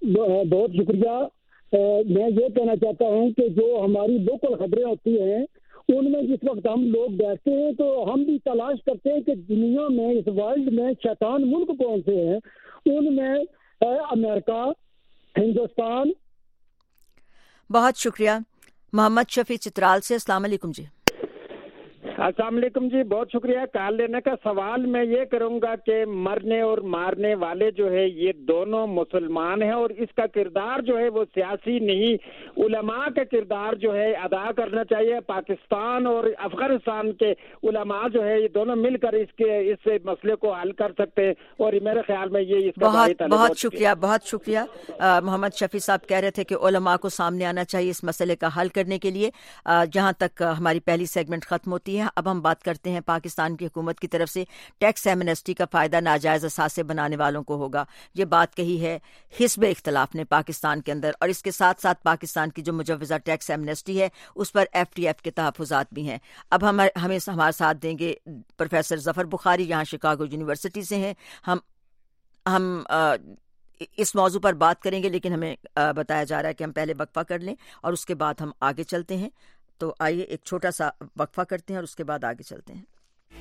Speaker 7: بہت شکریہ. میں یہ کہنا چاہتا ہوں کہ جو ہماری لوکل خبریں ہوتی ہیں ان میں جس وقت ہم لوگ بیٹھتے ہیں تو ہم بھی تلاش کرتے ہیں کہ دنیا میں اس ورلڈ میں شیطان ملک کون سے ہیں. ان میں امریکہ, ہندوستان.
Speaker 1: بہت شکریہ. محمد شفیع چترال سے. السلام علیکم جی.
Speaker 6: السلام علیکم جی, بہت شکریہ کال لینے کا. سوال میں یہ کروں گا کہ مرنے اور مارنے والے جو ہے یہ دونوں مسلمان ہیں اور اس کا کردار جو ہے وہ سیاسی نہیں, علماء کا کردار جو ہے ادا کرنا چاہیے. پاکستان اور افغانستان کے علماء جو ہے یہ دونوں مل کر اس کے اس مسئلے کو حل کر سکتے ہیں اور میرے خیال میں یہ اس کا
Speaker 1: بہت بہت شکریہ بہت شکریہ محمد شفیع صاحب کہہ رہے تھے کہ علماء کو سامنے آنا چاہیے اس مسئلے کا حل کرنے کے لیے. جہاں تک ہماری پہلی سیگمنٹ ختم ہوتی ہے, اب ہم بات کرتے ہیں پاکستان کی حکومت کی طرف سے ٹیکس ایمنسٹی کا فائدہ ناجائز اثاثے بنانے والوں کو ہوگا. یہ بات کہی ہے حزب اختلاف نے پاکستان کے اندر, اور اس کے ساتھ ساتھ پاکستان کی جو مجوزہ ٹیکس ایمنسٹی ہے اس پر ایف ٹی ایف کے تحفظات بھی ہیں. اب ہم ہمیں ہمارے ساتھ دیں گے پروفیسر ظفر بخاری, یہاں شکاگو یونیورسٹی سے ہیں. ہم ہم اس موضوع پر بات کریں گے, لیکن ہمیں بتایا جا رہا ہے کہ ہم پہلے وقفہ کر لیں اور اس کے بعد ہم آگے چلتے ہیں. تو آئیے ایک چھوٹا سا وقفہ کرتے ہیں اور اس کے بعد آگے چلتے ہیں.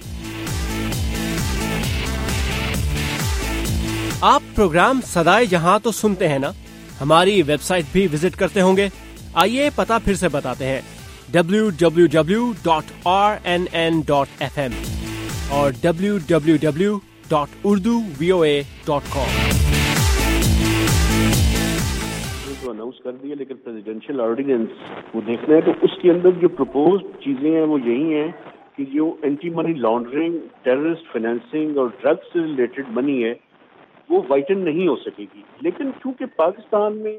Speaker 8: آپ پروگرام صدائے جہاں تو سنتے ہیں نا, ہماری ویب سائٹ بھی وزٹ کرتے ہوں گے. آئیے پتہ پھر سے بتاتے ہیں, W W W dot R N N dot F M اور W W W dot Urdu V O A dot com.
Speaker 9: Announce کر دیا, لیکن پریزیڈینشیل آرڈیننس وہ دیکھنا ہے تو اس کے اندر جو پروپوزڈ چیزیں ہیں وہ یہی ہیں کہ جو anti money laundering, terrorist financing اور ڈرگ سے ریلیٹڈ منی ہے وہ وائٹن نہیں ہو سکے گی. لیکن چونکہ پاکستان میں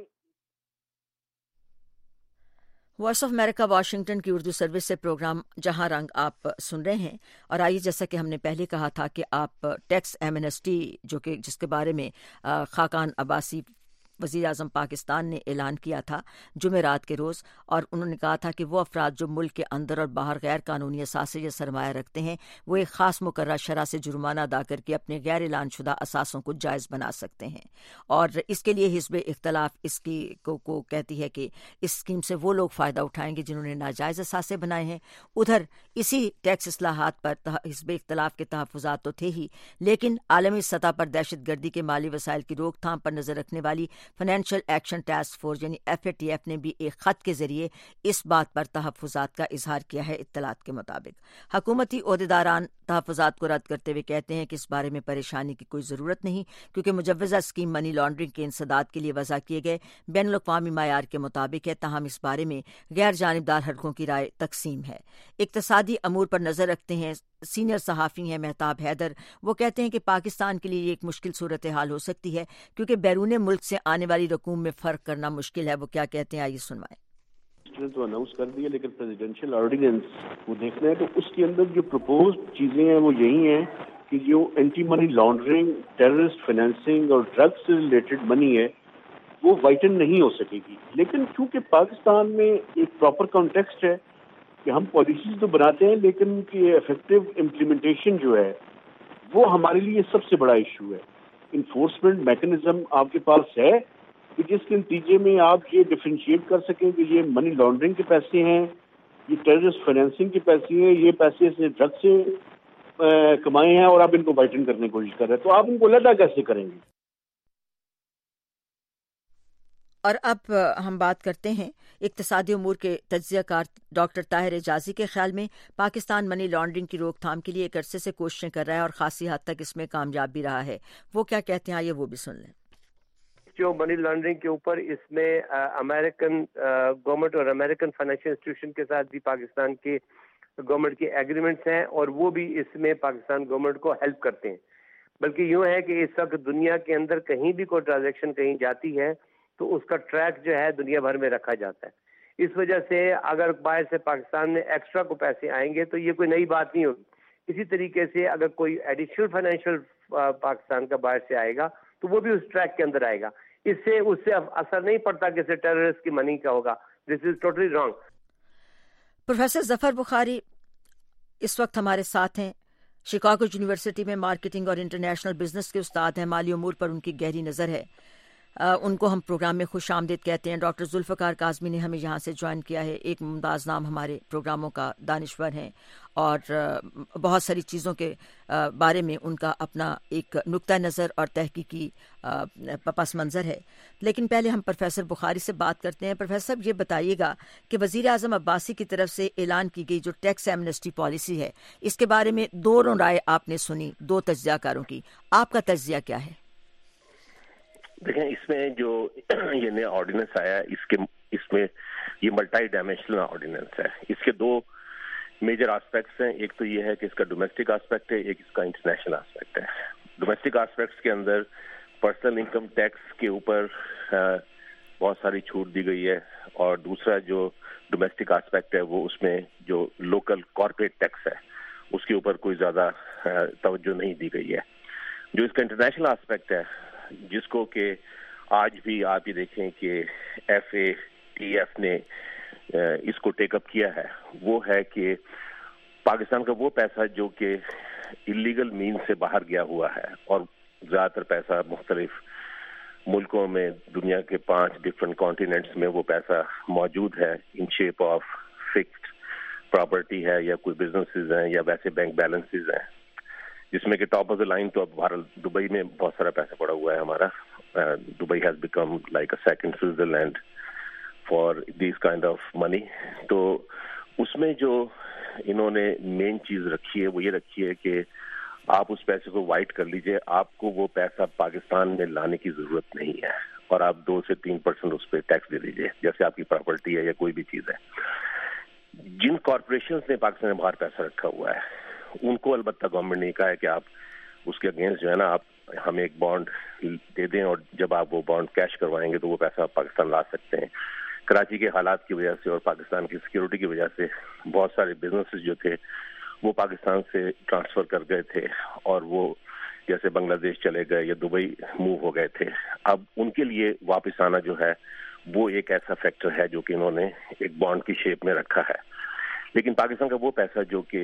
Speaker 1: وائس آف امریکہ واشنگٹن کی اردو سروس سے پروگرام جہاں رنگ آپ سن رہے ہیں. اور آئیے, جیسا کہ ہم نے پہلے کہا تھا کہ آپ ٹیکس ایمنسٹی جو کہ جس کے بارے میں خاقان عباسی وزیر اعظم پاکستان نے اعلان کیا تھا جمعرات کے روز, اور انہوں نے کہا تھا کہ وہ افراد جو ملک کے اندر اور باہر غیر قانونی اثاثے یا سرمایہ رکھتے ہیں وہ ایک خاص مقررہ شرح سے جرمانہ ادا کر کے اپنے غیر اعلان شدہ اثاثوں کو جائز بنا سکتے ہیں. اور اس کے لیے حزب اختلاف اس کی کو, کو کہتی ہے کہ اس اسکیم سے وہ لوگ فائدہ اٹھائیں گے جنہوں نے ناجائز اثاثے بنائے ہیں. ادھر اسی ٹیکس اصلاحات پر حزب اختلاف کے تحفظات تو تھے ہی, لیکن عالمی سطح پر دہشت گردی کے مالی وسائل کی روک تھام پر نظر رکھنے والی فائنینشیل ایکشن ٹاسک فورس یعنی ایف اے ٹی ایف نے بھی ایک خط کے ذریعے اس بات پر تحفظات کا اظہار کیا ہے. اطلاعات کے مطابق حکومتی عہدیداران تحفظات کو رد کرتے ہوئے کہتے ہیں کہ اس بارے میں پریشانی کی کوئی ضرورت نہیں, کیونکہ مجوزہ اسکیم منی لانڈرنگ کے انسداد کے لیے وضع کیے گئے بین الاقوامی معیار کے مطابق ہے. تاہم اس بارے میں غیر جانبدار حلقوں کی رائے تقسیم ہے. اقتصادی امور پر نظر رکھتے ہیں سینئر صحافی ہیں مہتاب حیدر. وہ کہتے ہیں کہ پاکستان کے لیے یہ ایک مشکل صورتحال ہو سکتی ہے کیونکہ بیرون ملک سے آنے والی رقوم میں فرق کرنا مشکل ہے. وہ کیا کہتے ہیں, آئیے سنوائیں.
Speaker 9: تو اناؤنس کر دیا, لیکن پریزیڈینشیل آرڈیننس وہ دیکھنا ہے تو اس کے اندر جو پروپوزڈ چیزیں ہیں وہ یہی ہیں کہ جو anti money laundering, terrorist financing اور ڈرگ سے ریلیٹڈ منی ہے وہ وائٹن نہیں ہو سکے گی. لیکن چونکہ پاکستان میں ایک پراپر کانٹیکسٹ ہے کہ ہم پالیسیز تو بناتے ہیں لیکن ان کی افیکٹو امپلیمنٹیشن جو ہے وہ ہمارے لیے سب سے بڑا ایشو ہے. انفورسمنٹ میکنزم آپ کے پاس ہے کہ جس کے نتیجے میں آپ یہ ڈفرینشیٹ کر سکیں کہ یہ منی لانڈرنگ کے پیسے ہیں, یہ ٹیررسٹ فائنینسنگ کے پیسے ہیں, یہ پیسے سے ڈرگ سے کمائے ہیں اور آپ ان کو وائٹن کرنے کی کوشش کر رہے ہیں, تو آپ ان کو علیحدہ کیسے کریں گے.
Speaker 1: اور اب ہم بات کرتے ہیں اقتصادی امور کے تجزیہ کار ڈاکٹر طاہر اعجازی کے خیال میں پاکستان منی لانڈرنگ کی روک تھام کے لیے ایک عرصے سے کوششیں کر رہا ہے اور خاصی حد تک اس میں کامیاب بھی رہا ہے. وہ کیا کہتے ہیں, آئیے وہ بھی سن لیں.
Speaker 10: جو منی لانڈرنگ کے اوپر اس میں امریکن گورنمنٹ اور امریکن فائنینشیل انسٹیٹیوشن کے ساتھ بھی پاکستان کے گورنمنٹ کے ایگریمنٹس ہیں اور وہ بھی اس میں پاکستان گورنمنٹ کو ہیلپ کرتے ہیں. بلکہ یوں ہے کہ اس وقت دنیا کے اندر کہیں بھی کوئی ٹرانزیکشن کہیں جاتی ہے تو اس کا ٹریک جو ہے دنیا بھر میں رکھا جاتا ہے. اس وجہ سے اگر باہر سے پاکستان میں ایکسٹرا کو پیسے آئیں گے تو یہ کوئی نئی بات نہیں ہوگی. اسی طریقے سے اگر کوئی ایڈیشنل فائنینشیل پاکستان کا باہر سے آئے گا تو وہ بھی اس ٹریک کے اندر آئے گا. اس سے اس سے اثر نہیں پڑتا کہ اسے ٹیررسٹ کی منی کا ہوگا. This is totally wrong.
Speaker 1: Professor Zafar Bukhari اس وقت ہمارے ساتھ ہیں. شکاگو یونیورسٹی میں مارکیٹنگ اور انٹرنیشنل بزنس کے استاد ہیں. مالی امور پر ان کی گہری نظر ہے. ان کو ہم پروگرام میں خوش آمدید کہتے ہیں. ڈاکٹر ذوالفقار کاظمی نے ہمیں یہاں سے جوائن کیا ہے. ایک ممتاز نام ہمارے پروگراموں کا دانشور ہیں اور بہت ساری چیزوں کے بارے میں ان کا اپنا ایک نقطہ نظر اور تحقیقی پس منظر ہے. لیکن پہلے ہم پروفیسر بخاری سے بات کرتے ہیں. پروفیسر صاحب یہ بتائیے گا کہ وزیر اعظم عباسی کی طرف سے اعلان کی گئی جو ٹیکس ایمنسٹی پالیسی ہے, اس کے بارے میں دو رائے آپ نے سنی, دو تجزیہ کاروں کی. آپ کا تجزیہ کیا ہے؟
Speaker 11: دیکھیں, اس میں جو یہ نیا آرڈیننس آیا ہے, اس کے اس میں یہ ملٹی ڈائمینشنل آرڈیننس ہے. اس کے دو میجر آسپیکٹس ہیں. ایک تو یہ ہے کہ اس کا ڈومیسٹک آسپیکٹ ہے, ایک اس کا انٹرنیشنل آسپیکٹ ہے. ڈومیسٹک آسپیکٹس کے اندر پرسنل انکم ٹیکس کے اوپر بہت ساری چھوٹ دی گئی ہے, اور دوسرا جو ڈومیسٹک آسپیکٹ ہے وہ اس میں جو لوکل کارپوریٹ ٹیکس ہے اس کے اوپر کوئی زیادہ توجہ نہیں دی گئی ہے. جو اس کا انٹرنیشنل آسپیکٹ ہے, جس کو کہ آج بھی آپ یہ دیکھیں کہ ایف اے ٹی ایف نے اس کو ٹیک اپ کیا ہے, وہ ہے کہ پاکستان کا وہ پیسہ جو کہ اللیگل مین سے باہر گیا ہوا ہے, اور زیادہ تر پیسہ مختلف ملکوں میں دنیا کے پانچ ڈفرینٹ کانٹیننٹس میں وہ پیسہ موجود ہے in shape of fixed property ہے, یا کوئی بزنسز ہیں, یا ویسے بینک بیلنسز ہیں, جس میں کہ ٹاپ آف دا لائن تو اب بھارت دبئی میں بہت سارا پیسہ پڑا ہوا ہے ہمارا. Dubai has become like a second Switzerland for these kind of money. تو اس میں جو انہوں نے مین چیز رکھی ہے وہ یہ رکھی ہے کہ آپ اس پیسے کو وائٹ کر لیجئے, آپ کو وہ پیسہ پاکستان میں لانے کی ضرورت نہیں ہے, اور آپ دو سے تین پرسینٹ اس پہ ٹیکس دے دیجئے, جیسے آپ کی پراپرٹی ہے یا کوئی بھی چیز ہے. جن کارپوریشنز نے پاکستان میں باہر پیسہ رکھا ہوا ہے ان کو البتہ گورنمنٹ نے کہا ہے کہ آپ اس کے اگینسٹ جو ہے نا آپ ہمیں ایک بانڈ دے دیں, اور جب آپ وہ بانڈ کیش کروائیں گے تو وہ پیسہ آپ پاکستان لا سکتے ہیں. کراچی کے حالات کی وجہ سے اور پاکستان کی سیکیورٹی کی وجہ سے بہت سارے بزنسز جو تھے وہ پاکستان سے ٹرانسفر کر گئے تھے, اور وہ جیسے بنگلہ دیش چلے گئے یا دبئی موو ہو گئے تھے. اب ان کے لیے واپس آنا جو ہے وہ ایک ایسا فیکٹر ہے جو کہ انہوں نے ایک بانڈ کی شیپ میں رکھا ہے. لیکن پاکستان کا وہ پیسہ جو کہ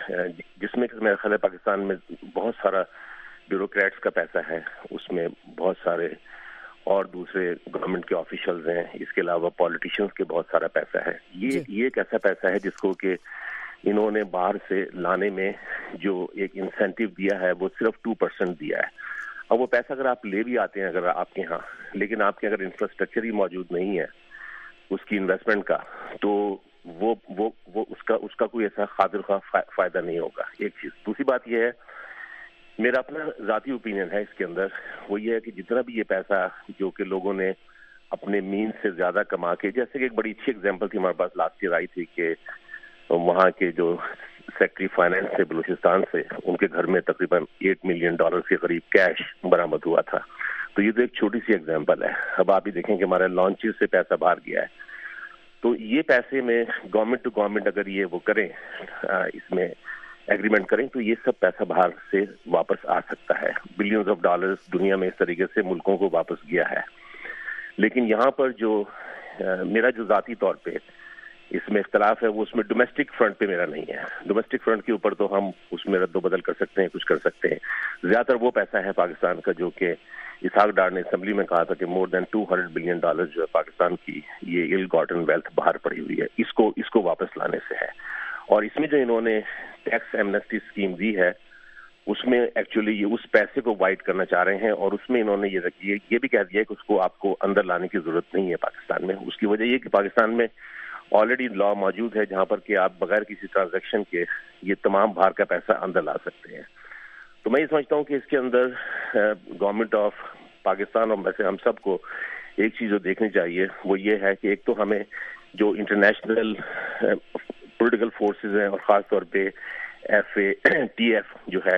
Speaker 11: جس میں میرا خیال ہے پاکستان میں بہت سارا بیوروکریٹس کا پیسہ ہے, اس میں بہت سارے اور دوسرے گورنمنٹ کے آفیشلز ہیں, اس کے علاوہ پولیٹیشینز کے بہت سارا پیسہ ہے. یہ یہ ایک ایسا پیسہ ہے جس کو کہ انہوں نے باہر سے لانے میں جو ایک انسینٹیو دیا ہے وہ صرف ٹو پرسینٹ دیا ہے. اب وہ پیسہ اگر آپ لے بھی آتے ہیں اگر آپ کے ہاں, لیکن آپ کے اگر انفراسٹرکچر ہی موجود نہیں ہے اس کی انویسٹمنٹ کا, تو وہ وہ وہ اس کا اس کا کوئی ایسا خاطر خواہ فائدہ نہیں ہوگا. ایک چیز. دوسری بات یہ ہے, میرا اپنا ذاتی اوپینین ہے اس کے اندر, وہ یہ ہے کہ جتنا بھی یہ پیسہ جو کہ لوگوں نے اپنے مین سے زیادہ کما کے, جیسے کہ ایک بڑی اچھی ایگزامپل تھی ہمارے پاس لاسٹ ایئر آئی تھی کہ وہاں کے جو سیکٹری فائنانس سے بلوچستان سے, ان کے گھر میں تقریباً ایٹ ملین ڈالر کے قریب کیش برآمد ہوا تھا. تو یہ تو ایک چھوٹی سی ایگزامپل ہے. اب آپ ہی دیکھیں کہ ہمارے لانچز سے پیسہ باہر گیا ہے, تو یہ پیسے میں گورنمنٹ ٹو گورنمنٹ اگر یہ وہ کریں, اس میں ایگریمنٹ کریں, تو یہ سب پیسہ باہر سے واپس آ سکتا ہے. بلینز آف ڈالرز دنیا میں اس طریقے سے ملکوں کو واپس گیا ہے. لیکن یہاں پر جو میرا جو ذاتی طور پہ اس میں اختلاف ہے وہ اس میں ڈومیسٹک فرنٹ پہ میرا نہیں ہے. ڈومیسٹک فرنٹ کے اوپر تو ہم اس میں رد و بدل کر سکتے ہیں, کچھ کر سکتے ہیں. زیادہ تر وہ پیسہ ہے پاکستان کا جو کہ اسحاق ڈار نے اسمبلی میں کہا تھا کہ more than two hundred billion dollar جو ہے پاکستان کی یہ ال گاٹن ویلتھ باہر پڑی ہوئی ہے, اس کو اس کو واپس لانے سے ہے. اور اس میں جو انہوں نے ٹیکس ایمنسٹی اسکیم دی ہے اس میں ایکچولی یہ اس پیسے کو وائٹ کرنا چاہ رہے ہیں, اور اس میں انہوں نے یہ رکھی یہ بھی کہہ دیا ہے کہ اس کو آپ کو اندر لانے کی ضرورت نہیں ہے پاکستان میں. اس کی وجہ یہ کہ پاکستان میں آلریڈی لا موجود ہے جہاں پر کہ آپ بغیر کسی ٹرانزیکشن کے یہ تمام باہر کا پیسہ اندر لا سکتے ہیں. تو میں یہ سمجھتا ہوں کہ اس کے اندر گورنمنٹ آف پاکستان اور ویسے ہم سب کو ایک چیز جو دیکھنی چاہیے وہ یہ ہے کہ ایک تو ہمیں جو انٹرنیشنل پولیٹیکل فورسز ہیں, اور خاص طور پہ ایف اے ٹی ایف جو ہے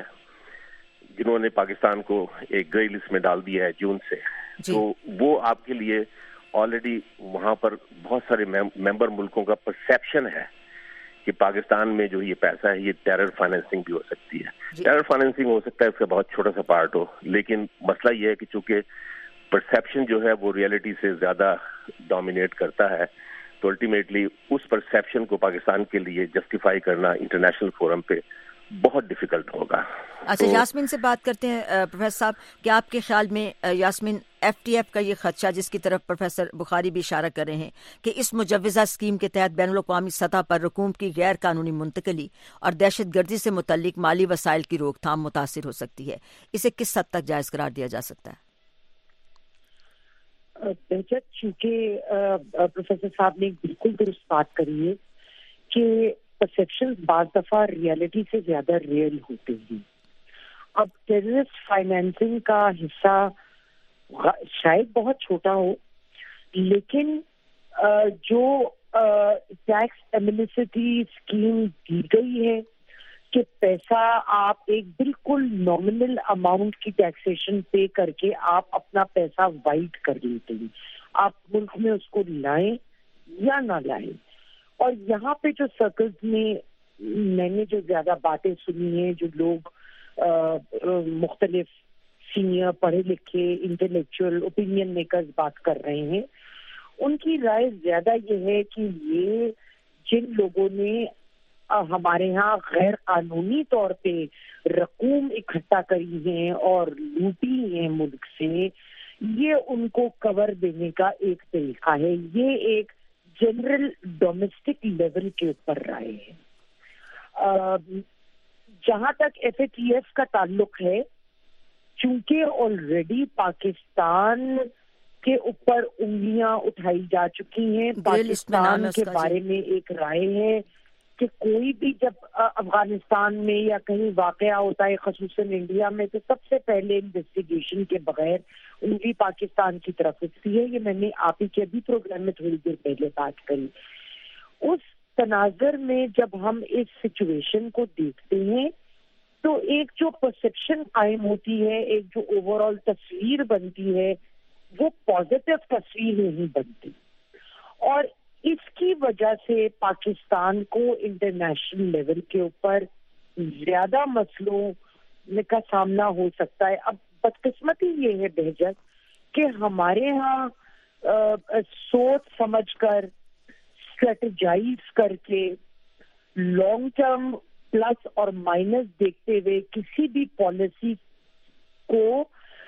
Speaker 11: جنہوں نے پاکستان کو ایک گرے لسٹ میں ڈال دیا ہے جون سے, تو وہ آپ کے لیے آلریڈی وہاں پر بہت سارے ممبر ملکوں کا پرسیپشن ہے کہ پاکستان میں جو یہ پیسہ ہے یہ ٹیرر فائنینسنگ بھی ہو سکتی ہے. ٹیرر فائنینسنگ ہو سکتا ہے اس کا بہت چھوٹا سا پارٹ ہو, لیکن مسئلہ یہ ہے کہ چونکہ پرسیپشن جو ہے وہ ریئلٹی سے زیادہ ڈومینیٹ کرتا ہے, تو الٹیمیٹلی اس پرسیپشن کو پاکستان کے لیے جسٹیفائی کرنا انٹرنیشنل فورم پہ بہت ڈیفیکلٹ ہوگا.
Speaker 1: اچھا یاسمین سے بات کرتے ہیں. پروفیسر صاحب, کیا آپ کے خیال میں یاسمین ایف ٹی ایف کا یہ خدشہ جس کی طرف پروفیسر بخاری بھی اشارہ کر رہے ہیں کہ اس مجوزہ اسکیم کے تحت بین الاقوامی سطح پر رقوم کی غیر قانونی منتقلی اور دہشت گردی سے متعلق مالی وسائل کی روک تھام متاثر ہو سکتی ہے, اسے کس حد تک جائز قرار دیا جا سکتا ہے؟
Speaker 3: بہجت, چونکہ پروفیسر صاحب نے بالکل درست بات کری ہے کہ پرسیپشن بعض دفعہ ریئلٹی سے زیادہ ریئل ہوتے ہیں. اب ٹیررسٹ فائنینسنگ کا حصہ شاید بہت چھوٹا ہو, لیکن جو ٹیکس ایمنسٹی اسکیم دی گئی ہے کہ پیسہ آپ ایک بالکل نامنل اماؤنٹ کی ٹیکسیشن پے کر کے آپ اپنا پیسہ وائٹ کر لیتے ہیں, آپ ملک میں اس کو لائیں یا نہ لائیں. اور یہاں پہ جو سرکلز میں میں نے جو زیادہ باتیں سنی ہیں, جو لوگ مختلف سینئر پڑھے لکھے انٹلیکچوئل اوپینین میکرز بات کر رہے ہیں, ان کی رائے زیادہ یہ ہے کہ یہ جن لوگوں نے ہمارے ہاں غیر قانونی طور پہ رقوم اکٹھا کری ہیں اور لوٹی ہیں ملک سے, یہ ان کو کور دینے کا ایک طریقہ ہے. یہ ایک جنرل ڈومیسٹک لیول کے اوپر رائے ہے. جہاں تک ایف اے ٹی ایف کا تعلق ہے, چونکہ آلریڈی پاکستان کے اوپر انگلیاں اٹھائی جا چکی ہیں, پاکستان کے بارے میں ایک رائے ہے کہ کوئی بھی جب افغانستان میں یا کہیں واقعہ ہوتا ہے, خصوصاً انڈیا میں, تو سب سے پہلے انویسٹیگیشن کے بغیر انگلی پاکستان کی طرف اٹھتی ہے. یہ میں نے آپ ہی کے ابھی پروگرام میں تھوڑی دیر پہلے بات کری. اس تناظر میں جب ہم اس سچویشن کو دیکھتے ہیں تو ایک جو پرسپشن قائم ہوتی ہے, ایک جو اوور آل تصویر بنتی ہے, وہ پازیٹیو تصویر نہیں بنتی. اور اس کی وجہ سے پاکستان کو انٹرنیشنل لیول کے اوپر زیادہ مسئلوں کا سامنا ہو سکتا ہے. اب بدقسمتی یہ ہے بہجت کہ ہمارے ہاں سوچ سمجھ کر, اسٹریٹجائز کر کے, لانگ ٹرم پلس اور مائنس دیکھتے ہوئے کسی بھی پالیسی کو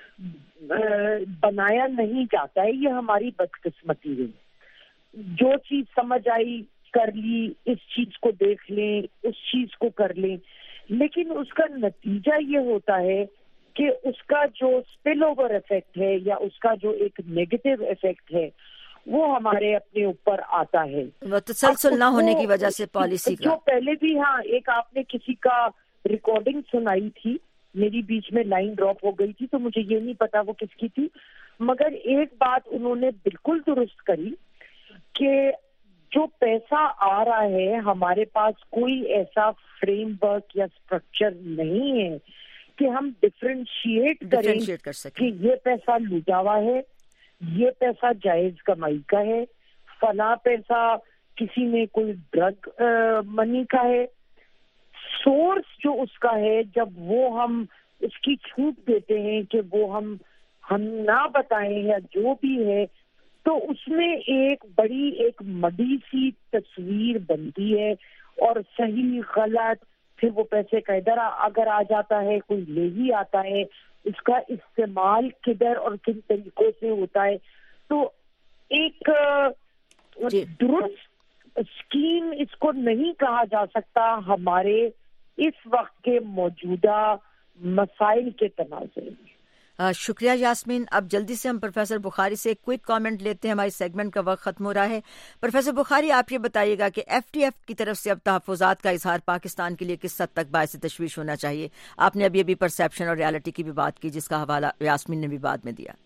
Speaker 3: بنایا نہیں جاتا ہے. یہ ہماری بدقسمتی ہے. جو چیز سمجھ آئی کر لی, اس چیز کو دیکھ لیں, اس چیز کو کر لیں, لیکن اس کا نتیجہ یہ ہوتا ہے کہ اس کا جو اسپل اوور ایفیکٹ ہے یا اس کا جو ایک نیگیٹو ایفیکٹ ہے وہ ہمارے اپنے اوپر آتا ہے.
Speaker 1: تسلسل نہ ہونے کی وجہ سے پالیسی
Speaker 3: جو پہلے بھی, ہاں ایک آپ نے کسی کا ریکارڈنگ سنائی تھی, میری بیچ میں لائن ڈراپ ہو گئی تھی تو مجھے یہ نہیں پتا وہ کس کی تھی, مگر ایک بات انہوں نے بالکل درست کری کہ جو پیسہ آ رہا ہے ہمارے پاس کوئی ایسا فریم ورک یا اسٹرکچر نہیں ہے کہ ہم ڈفرینشیٹ کریں
Speaker 1: کر سکیں
Speaker 3: کہ یہ پیسہ لوٹا ہوا ہے, یہ پیسہ جائز کمائی کا ہے, فلاں پیسہ کسی نے کوئی ڈرگ منی کا ہے. سورس جو اس کا ہے, جب وہ ہم اس کی چھوٹ دیتے ہیں کہ وہ ہم ہم نہ بتائیں یا جو بھی ہے, تو اس میں ایک بڑی ایک مڈی سی تصویر بنتی ہے, اور صحیح غلط پھر وہ پیسے کا ادھر اگر آ جاتا ہے, کوئی لے ہی آتا ہے, اس کا استعمال کدھر اور کن طریقوں سے ہوتا ہے. تو ایک
Speaker 1: جی.
Speaker 3: درست اسکیم اس کو نہیں کہا جا سکتا ہمارے اس وقت کے موجودہ مسائل کے تناظر میں.
Speaker 1: شکریہ یاسمین. اب جلدی سے ہم پروفیسر بخاری سے ایک کوئک کامنٹ لیتے ہیں, ہماری سیگمنٹ کا وقت ختم ہو رہا ہے. پروفیسر بخاری, آپ یہ بتائیے گا کہ ایف ٹی ایف کی طرف سے اب تحفظات کا اظہار پاکستان کے لیے کس حد تک باعث تشویش ہونا چاہیے؟ آپ نے ابھی ابھی پرسیپشن اور ریالٹی کی بھی بات کی, جس کا حوالہ یاسمین نے بھی بعد میں دیا.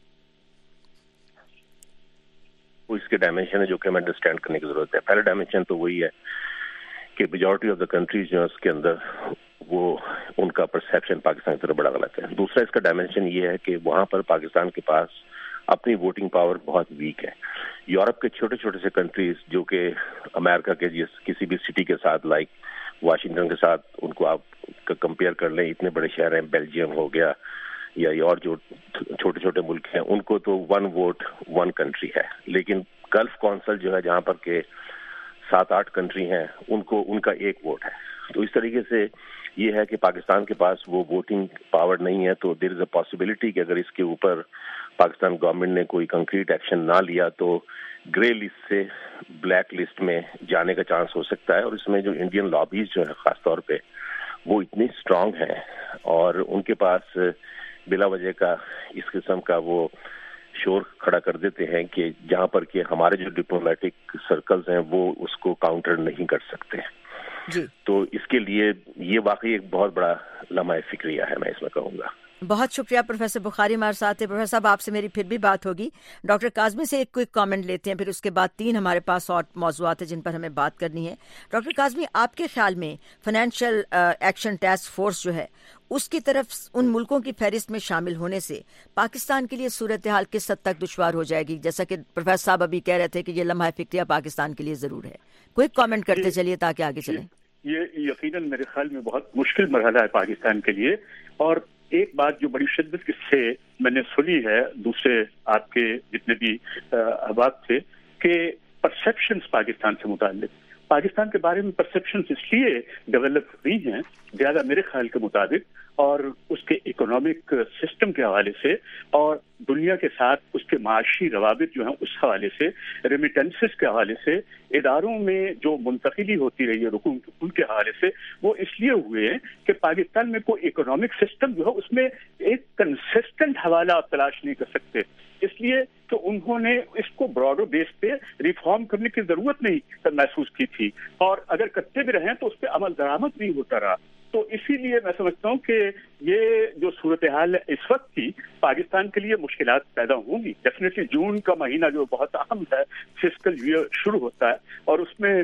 Speaker 11: وہ اس کے ڈائمینشن ہے جو کہ ہمیں انڈرسٹینڈ کرنے کی ضرورت ہے. پہلا ڈائمینشن تو وہی ہے کہ میجورٹی آف دا کنٹریز جو ہے اس کے اندر وہ ان کا پرسیپشن پاکستان کی طرف بڑا غلط ہے. دوسرا اس کا ڈائمینشن یہ ہے کہ وہاں پر پاکستان کے پاس اپنی ووٹنگ پاور بہت ویک ہے. یورپ کے چھوٹے چھوٹے سے کنٹریز جو کہ امریکہ کے جس کسی بھی سٹی کے ساتھ لائک واشنگٹن کے ساتھ ان کو آپ کمپیئر کر لیں, اتنے بڑے شہر ہیں, بیلجیم ہو گیا یا اور جو چھوٹے چھوٹے ملک ہیں, ان کو تو ون ووٹ ون کنٹری ہے. لیکن گلف کونسل جو ہے جہاں پر کہ سات آٹھ کنٹری ہیں, ان کو ان کا ایک ووٹ ہے. تو اس طریقے سے یہ ہے کہ پاکستان کے پاس وہ ووٹنگ پاور نہیں ہے، تو دیر از اے پاسبلٹی کہ اگر اس کے اوپر پاکستان گورنمنٹ نے کوئی کنکریٹ ایکشن نہ لیا تو گرے لسٹ سے بلیک لسٹ میں جانے کا چانس ہو سکتا ہے. اور اس میں جو انڈین لابیز جو ہے خاص طور پہ وہ اتنی اسٹرانگ ہیں اور ان کے پاس بلا وجہ کا اس قسم کا وہ شور کھڑا کر دیتے ہیں کہ جہاں پر کہ ہمارے جو ڈپلومیٹک سرکلز ہیں وہ اس کو کاؤنٹر نہیں کر سکتے.
Speaker 1: جی
Speaker 11: تو اس کے لیے یہ واقعی ایک بہت بڑا لمحہ فکریہ ہے، میں اس میں کہوں گا.
Speaker 1: بہت شکریہ پروفیسر بخاری ہمارے ساتھ ہے. پروفیسر صاحب آپ سے میری پھر بھی بات ہوگی. ڈاکٹر کاظمی سے ایک کوئک کامنٹ لیتے ہیں، پھر اس کے بعد تین ہمارے پاس اور موضوعات ہیں جن پر ہمیں بات کرنی ہے. ڈاکٹر کاظمی، آپ کے خیال میں فائنینشیل ایکشن ٹاسک فورس جو ہے اس کی طرف ان ملکوں کی فہرست میں شامل ہونے سے پاکستان کے لیے صورتحال کس حد تک دشوار ہو جائے گی؟ جیسا کہ پروفیسر صاحب ابھی کہہ رہے تھے کہ یہ لمحہ فکریہ پاکستان کے لیے ضرور ہے. کوئک کامنٹ کرتے چلیے تاکہ آگے چلیں.
Speaker 12: یہ یقیناً میرے خیال میں بہت مشکل مرحلہ ہے پاکستان کے لیے. اور ایک بات جو بڑی شدت سے میں نے سنی ہے دوسرے آپ کے جتنے بھی احباب تھے کہ پرسیپشنز پاکستان سے متعلق، پاکستان کے بارے میں پرسیپشنز اس لیے ڈیولپ ہوئی ہیں زیادہ میرے خیال کے مطابق، اور اس کے اکنامک سسٹم کے حوالے سے اور دنیا کے ساتھ اس کے معاشی روابط جو ہیں اس حوالے سے، ریمیٹنسز کے حوالے سے، اداروں میں جو منتقلی ہوتی رہی ہے رکن ان کے حوالے سے، وہ اس لیے ہوئے ہیں کہ پاکستان میں کوئی اکنامک سسٹم جو ہے اس میں ایک کنسسٹنٹ حوالہ آپ تلاش نہیں کر سکتے، اس لیے کہ انہوں نے اس کو براڈر بیس پہ ریفارم کرنے کی ضرورت نہیں محسوس کی تھی، اور اگر کرتے بھی رہیں تو اس پہ عمل درآمد نہیں ہوتا رہا. تو اسی لیے میں سمجھتا ہوں کہ یہ جو صورتحال اس وقت کی پاکستان کے لیے مشکلات پیدا ہوں گی. ڈیفینیٹلی جون کا مہینہ جو بہت اہم ہے، فسکل ایئر شروع ہوتا ہے، اور اس میں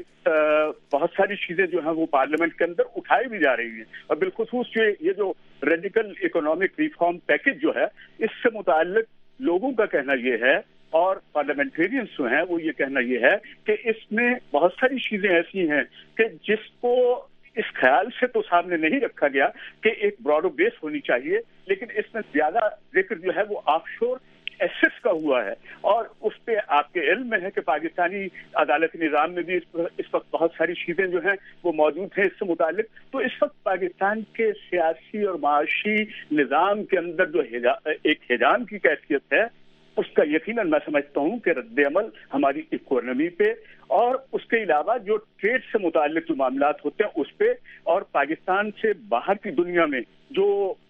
Speaker 12: بہت ساری چیزیں جو ہیں وہ پارلیمنٹ کے اندر اٹھائی بھی جا رہی ہیں، اور بالخصوص یہ جو ریڈیکل اکنامک ریفارم پیکج جو ہے اس سے متعلق لوگوں کا کہنا یہ ہے اور پارلیمنٹرینز جو ہیں وہ یہ کہنا یہ ہے کہ اس میں بہت ساری چیزیں ایسی ہیں کہ جس کو اس خیال سے تو سامنے نہیں رکھا گیا کہ ایک براڈر بیس ہونی چاہیے، لیکن اس میں زیادہ ذکر جو ہے وہ آف شور ایسٹس کا ہوا ہے. اور اس پہ آپ کے علم میں ہے کہ پاکستانی عدالتی نظام میں بھی اس وقت بہت ساری چیزیں جو ہیں وہ موجود ہیں اس سے متعلق. تو اس وقت پاکستان کے سیاسی اور معاشی نظام کے اندر جو ایک ہیجان کی کیفیت ہے اس کا یقیناً میں سمجھتا ہوں کہ رد عمل ہماری اکانومی پہ اور اس کے علاوہ جو ٹریڈ سے متعلق جو معاملات ہوتے ہیں اس پہ، اور پاکستان سے باہر کی دنیا میں جو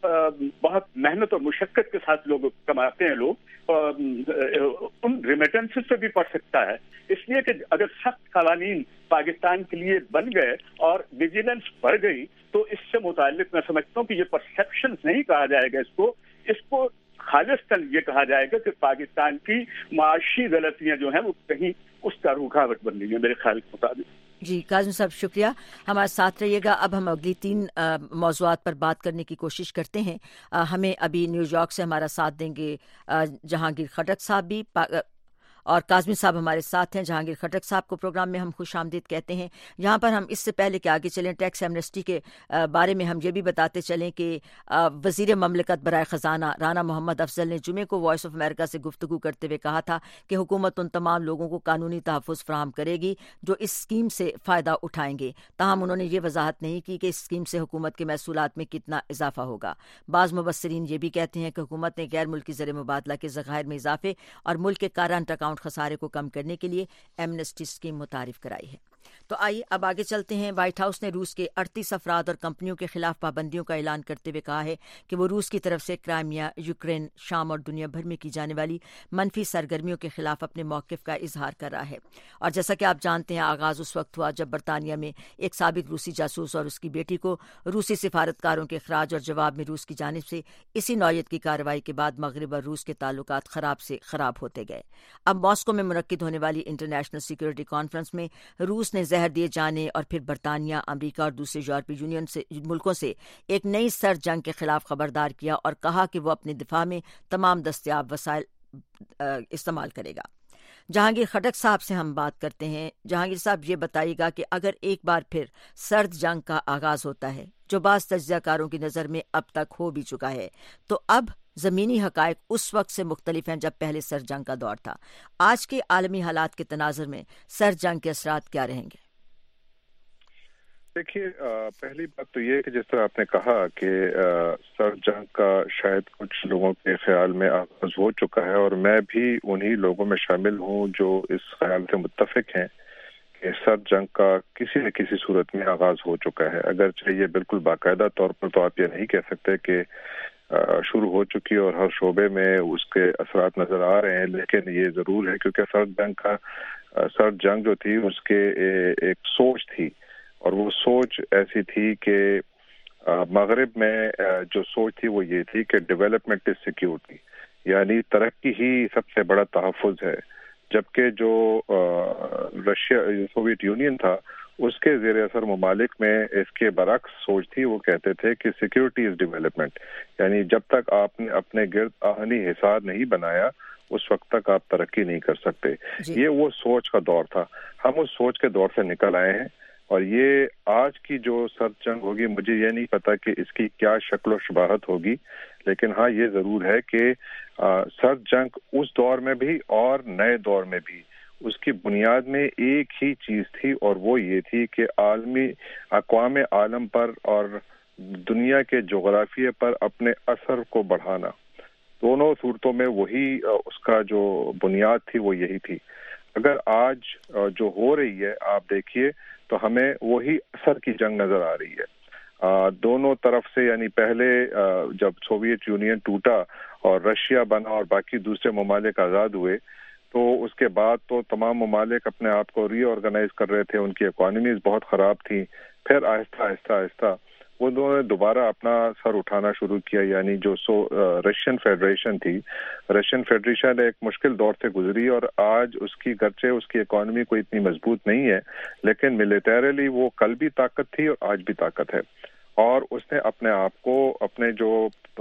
Speaker 12: بہت محنت اور مشقت کے ساتھ لوگ کماتے ہیں لوگ، ان ریمیٹنسز پہ بھی پڑ سکتا ہے. اس لیے کہ اگر سخت قوانین پاکستان کے لیے بن گئے اور ویجیلنس بڑھ گئی تو اس سے متعلق میں سمجھتا ہوں کہ یہ پرسیپشنز نہیں کہا جائے گا، اس کو اس کو خالصتاً یہ کہا جائے گا کہ پاکستان کی معاشی غلطیاں جو ہیں وہ کہیں اس کا رکاوٹ بن رہی ہے میرے خیال کے مطابق.
Speaker 1: جی کاظم صاحب شکریہ، ہمارے ساتھ رہیے گا. اب ہم اگلی تین موضوعات پر بات کرنے کی کوشش کرتے ہیں. ہمیں ابھی نیو یارک سے ہمارا ساتھ دیں گے جہانگیر خٹک صاحب بھی، اور کاظمی صاحب ہمارے ساتھ ہیں. جہانگیر خٹک صاحب کو پروگرام میں ہم خوش آمدید کہتے ہیں. یہاں پر ہم اس سے پہلے کہ آگے چلیں ٹیکس ایمنسٹی کے بارے میں ہم یہ بھی بتاتے چلیں کہ وزیر مملکت برائے خزانہ رانا محمد افضل نے جمعے کو وائس آف امریکہ سے گفتگو کرتے ہوئے کہا تھا کہ حکومت ان تمام لوگوں کو قانونی تحفظ فراہم کرے گی جو اس اسکیم سے فائدہ اٹھائیں گے. تاہم انہوں نے یہ وضاحت نہیں کی کہ اس اسکیم سے حکومت کے محصولات میں کتنا اضافہ ہوگا. بعض مبصرین یہ بھی کہتے ہیں کہ حکومت نے غیر ملکی زر مبادلہ کے ذخائر میں اضافے اور ملک کے کرنٹ اکاؤنٹ خسارے کو کم کرنے کے لیے ایمنسٹی اسکیم متعارف کرائی ہے. تو آئیے اب آگے چلتے ہیں. وائٹ ہاؤس نے روس کے اڑتیس افراد اور کمپنیوں کے خلاف پابندیوں کا اعلان کرتے ہوئے کہا ہے کہ وہ روس کی طرف سے کرائمیا، یوکرین، شام اور دنیا بھر میں کی جانے والی منفی سرگرمیوں کے خلاف اپنے موقف کا اظہار کر رہا ہے. اور جیسا کہ آپ جانتے ہیں آغاز اس وقت ہوا جب برطانیہ میں ایک سابق روسی جاسوس اور اس کی بیٹی کو روسی سفارتکاروں کے اخراج اور جواب میں روس کی جانب سے اسی نوعیت کی کارروائی کے بعد مغرب اور روس کے تعلقات خراب سے خراب ہوتے گئے. اب ماسکو میں منعقد ہونے والی انٹرنیشنل سیکورٹی کانفرنس میں روس نے زہر دیے جانے اور پھر برطانیہ، امریکہ اور دوسرے یورپی یونین سے ملکوں سے ایک نئی سرد جنگ کے خلاف خبردار کیا اور کہا کہ وہ اپنے دفاع میں تمام دستیاب وسائل استعمال کرے گا. جہانگیر خٹک صاحب سے ہم بات کرتے ہیں. جہانگیر صاحب یہ بتائیے گا کہ اگر ایک بار پھر سرد جنگ کا آغاز ہوتا ہے جو بعض تجزیہ کاروں کی نظر میں اب تک ہو بھی چکا ہے، تو اب زمینی حقائق اس وقت سے مختلف ہیں جب پہلے سرد جنگ کا دور تھا. آج کے عالمی حالات کے تناظر میں سرد جنگ کے اثرات کیا رہیں گے؟
Speaker 13: دیکھیے پہلی بات تو یہ کہ جس طرح آپ نے کہا کہ سرد جنگ کا شاید کچھ لوگوں کے خیال میں آغاز ہو چکا ہے، اور میں بھی انہی لوگوں میں شامل ہوں جو اس خیال سے متفق ہیں کہ سرد جنگ کا کسی نہ کسی صورت میں آغاز ہو چکا ہے. اگرچہ یہ بالکل باقاعدہ طور پر تو آپ یہ نہیں کہہ سکتے کہ شروع ہو چکی اور ہر شعبے میں اس کے اثرات نظر آ رہے ہیں، لیکن یہ ضرور ہے کیونکہ سرد جنگ کا سرد جنگ جو تھی اس کے ایک سوچ تھی، اور وہ سوچ ایسی تھی کہ مغرب میں جو سوچ تھی وہ یہ تھی کہ ڈیولپمنٹ از سیکیورٹی، یعنی ترقی ہی سب سے بڑا تحفظ ہے، جبکہ جو رشیا سوویت یونین تھا اس کے زیر اثر ممالک میں اس کے برعکس سوچ تھی. وہ کہتے تھے کہ سیکیورٹی از ڈیولپمنٹ، یعنی جب تک آپ نے اپنے گرد آہنی حصار نہیں بنایا اس وقت تک آپ ترقی نہیں کر سکتے. جی. یہ وہ سوچ کا دور تھا. ہم اس سوچ کے دور سے نکل آئے ہیں، اور یہ آج کی جو سرد جنگ ہوگی مجھے یہ نہیں پتا کہ اس کی کیا شکل و شباہت ہوگی، لیکن ہاں یہ ضرور ہے کہ سرد جنگ اس دور میں بھی اور نئے دور میں بھی اس کی بنیاد میں ایک ہی چیز تھی، اور وہ یہ تھی کہ عالمی اقوام عالم پر اور دنیا کے جغرافیے پر اپنے اثر کو بڑھانا. دونوں صورتوں میں وہی اس کا جو بنیاد تھی وہ یہی تھی. اگر آج جو ہو رہی ہے آپ دیکھیے تو ہمیں وہی اثر کی جنگ نظر آ رہی ہے دونوں طرف سے. یعنی پہلے جب سوویت یونین ٹوٹا اور رشیا بنا اور باقی دوسرے ممالک آزاد ہوئے تو اس کے بعد تو تمام ممالک اپنے آپ کو ری آرگنائز کر رہے تھے، ان کی اکانومیز بہت خراب تھیں. پھر آہستہ آہستہ آہستہ وہ دونوں نے دوبارہ اپنا سر اٹھانا شروع کیا، یعنی جو سو رشین فیڈریشن تھی. رشین فیڈریشن ایک مشکل دور سے گزری، اور آج اس کی گرچہ اس کی اکانومی کوئی اتنی مضبوط نہیں ہے، لیکن ملیٹریلی وہ کل بھی طاقت تھی اور آج بھی طاقت ہے. اور اس نے اپنے آپ کو اپنے جو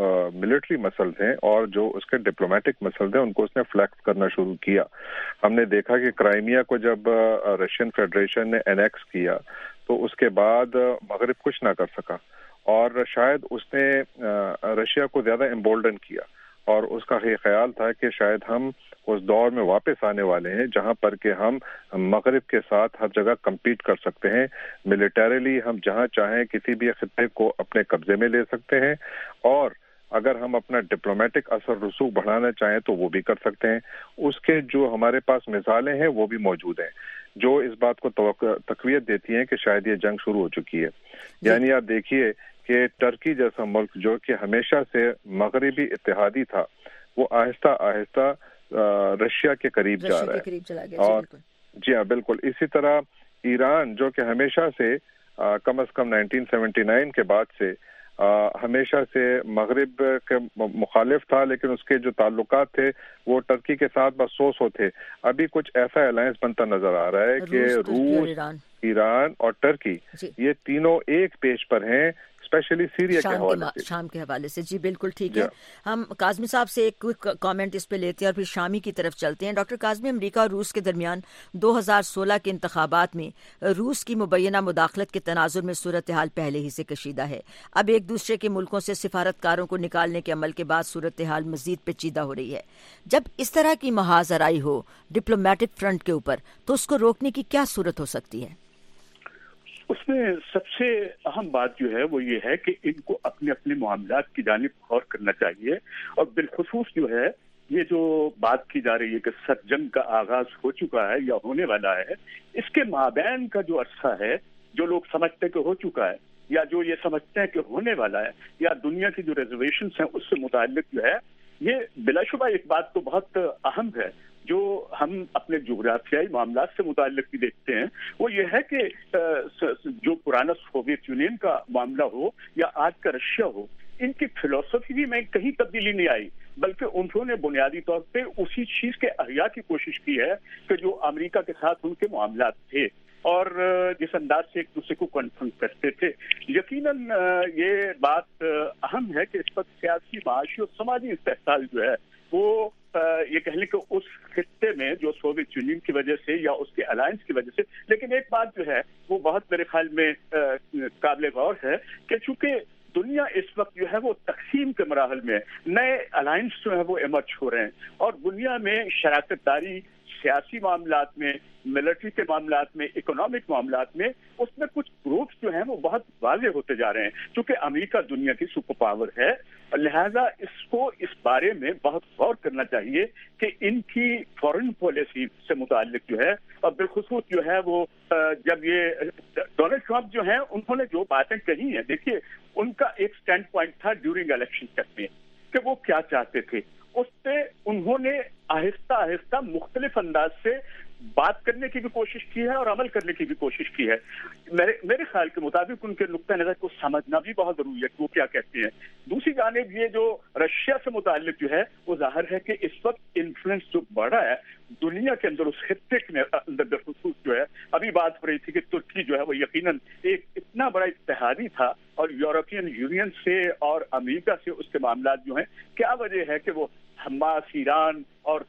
Speaker 13: ملٹری مسلز ہیں اور جو اس کے ڈپلومیٹک مسلز ہیں ان کو اس نے فلیکس کرنا شروع کیا. ہم نے دیکھا کہ کرائمیا کو جب رشین فیڈریشن نے انیکس کیا تو اس کے بعد مغرب کچھ نہ کر سکا، اور شاید اس نے رشیا کو زیادہ امبولڈن کیا، اور اس کا یہ خیال تھا کہ شاید ہم اس دور میں واپس آنے والے ہیں جہاں پر کہ ہم مغرب کے ساتھ ہر جگہ کمپیٹ کر سکتے ہیں. ملیٹریلی ہم جہاں چاہیں کسی بھی خطے کو اپنے قبضے میں لے سکتے ہیں، اور اگر ہم اپنا ڈپلومیٹک اثر رسوخ بڑھانا چاہیں تو وہ بھی کر سکتے ہیں. اس کے جو ہمارے پاس مثالیں ہیں وہ بھی موجود ہیں جو اس بات کو تقویت دیتی ہیں کہ شاید یہ جنگ شروع ہو چکی ہے. یعنی آپ دیکھیے کہ ٹرکی جیسا ملک جو کہ ہمیشہ سے مغربی اتحادی تھا وہ آہستہ آہستہ رشیا کے قریب جا رہا ہے. اور جی ہاں بالکل اسی طرح ایران جو کہ ہمیشہ سے کم از کم نائنٹین سیونٹی نائن کے بعد سے ہمیشہ سے مغرب کے مخالف تھا، لیکن اس کے جو تعلقات تھے وہ ٹرکی کے ساتھ بس سو سو تھے. ابھی کچھ ایسا الائنس بنتا نظر آ رہا ہے کہ روس، ایران اور ٹرکی یہ تینوں ایک پیج پر ہیں، اسپیشلی سیریا کے حوالے سے،
Speaker 1: شام کے حوالے سے. جی بالکل ٹھیک ہے. ہم کاظمی صاحب سے ایک کوئک کامنٹ اس پہ لیتے ہیں اور پھر شامی کی طرف چلتے ہیں. ڈاکٹر کاظمی، امریکہ اور روس کے درمیان دو ہزار سولہ کے انتخابات میں روس کی مبینہ مداخلت کے تناظر میں صورتحال پہلے ہی سے کشیدہ ہے. اب ایک دوسرے کے ملکوں سے سفارتکاروں کو نکالنے کے عمل کے بعد صورتحال مزید پیچیدہ ہو رہی ہے. جب اس طرح کی محاذ آرائی ہو ڈپلومیٹک فرنٹ کے اوپر تو اس کو روکنے کی کیا صورت ہو سکتی ہے؟
Speaker 12: اس میں سب سے اہم بات جو ہے وہ یہ ہے کہ ان کو اپنے اپنے معاملات کی جانب غور کرنا چاہیے، اور بالخصوص جو ہے یہ جو بات کی جا رہی ہے کہ سرد جنگ کا آغاز ہو چکا ہے یا ہونے والا ہے، اس کے مابین کا جو عرصہ ہے جو لوگ سمجھتے ہیں کہ ہو چکا ہے یا جو یہ سمجھتے ہیں کہ ہونے والا ہے یا دنیا کی جو ریزرویشنز ہیں اس سے متعلق جو ہے، یہ بلا شبہ ایک بات تو بہت اہم ہے جو ہم اپنے جغرافیائی معاملات سے متعلق بھی دیکھتے ہیں. وہ یہ ہے کہ جو پرانا سوویت یونین کا معاملہ ہو یا آج کا رشیا ہو، ان کی فلسفی میں کہیں تبدیلی نہیں آئی، بلکہ انہوں نے بنیادی طور پہ اسی چیز کے احیاء کی کوشش کی ہے کہ جو امریکہ کے ساتھ ان کے معاملات تھے اور جس انداز سے ایک دوسرے کو کنفرنٹ کرتے تھے. یقیناً یہ بات اہم ہے کہ اس پر سیاسی، معاشی اور سماجی استحصال جو ہے وہ یہ کہہ لیں کہ اس خطے میں جو سوویت یونین کی وجہ سے یا اس کے الائنس کی وجہ سے، لیکن ایک بات جو ہے وہ بہت میرے خیال میں قابل غور ہے کہ چونکہ دنیا اس وقت جو ہے وہ تقسیم کے مراحل میں، نئے الائنس جو ہے وہ ایمرج ہو رہے ہیں اور دنیا میں شراکت داری سیاسی معاملات میں, ملٹری کے معاملات میں, اکنامک معاملات میں, اس میں کچھ گروپس جو ہیں وہ بہت واضح ہوتے جا رہے ہیں. چونکہ امریکہ دنیا کی سپر پاور ہے, لہذا اس کو اس بارے میں بہت غور کرنا چاہیے کہ ان کی فارن پالیسی سے متعلق جو ہے, اور بالخصوص جو ہے وہ جب یہ ڈونلڈ ٹرمپ جو ہیں انہوں نے جو باتیں کہی ہیں, دیکھیے ان کا ایک سٹینڈ پوائنٹ تھا ڈیورنگ الیکشن میں کہ وہ کیا چاہتے تھے. اس پہ انہوں نے آہستہ آہستہ مختلف انداز سے بات کرنے کی بھی کوشش کی ہے اور عمل کرنے کی بھی کوشش کی ہے. میرے میرے خیال کے مطابق ان کے نقطہ نظر کو سمجھنا بھی بہت ضروری ہے کہ وہ کیا کہتے ہیں. دوسری جانب یہ جو رشیا سے متعلق جو ہے وہ ظاہر ہے کہ اس وقت انفلوئنس جو بڑھا ہے دنیا کے اندر, اس خطے کے اندر بالخصوص جو ہے, ابھی بات ہو رہی تھی کہ ترکی جو ہے وہ یقیناً ایک اتنا بڑا اتحادی تھا اور یورپین یونین سے اور امریکہ سے اس کے معاملات جو ہیں, کیا وجہ ہے کہ وہ حماس, ایران اور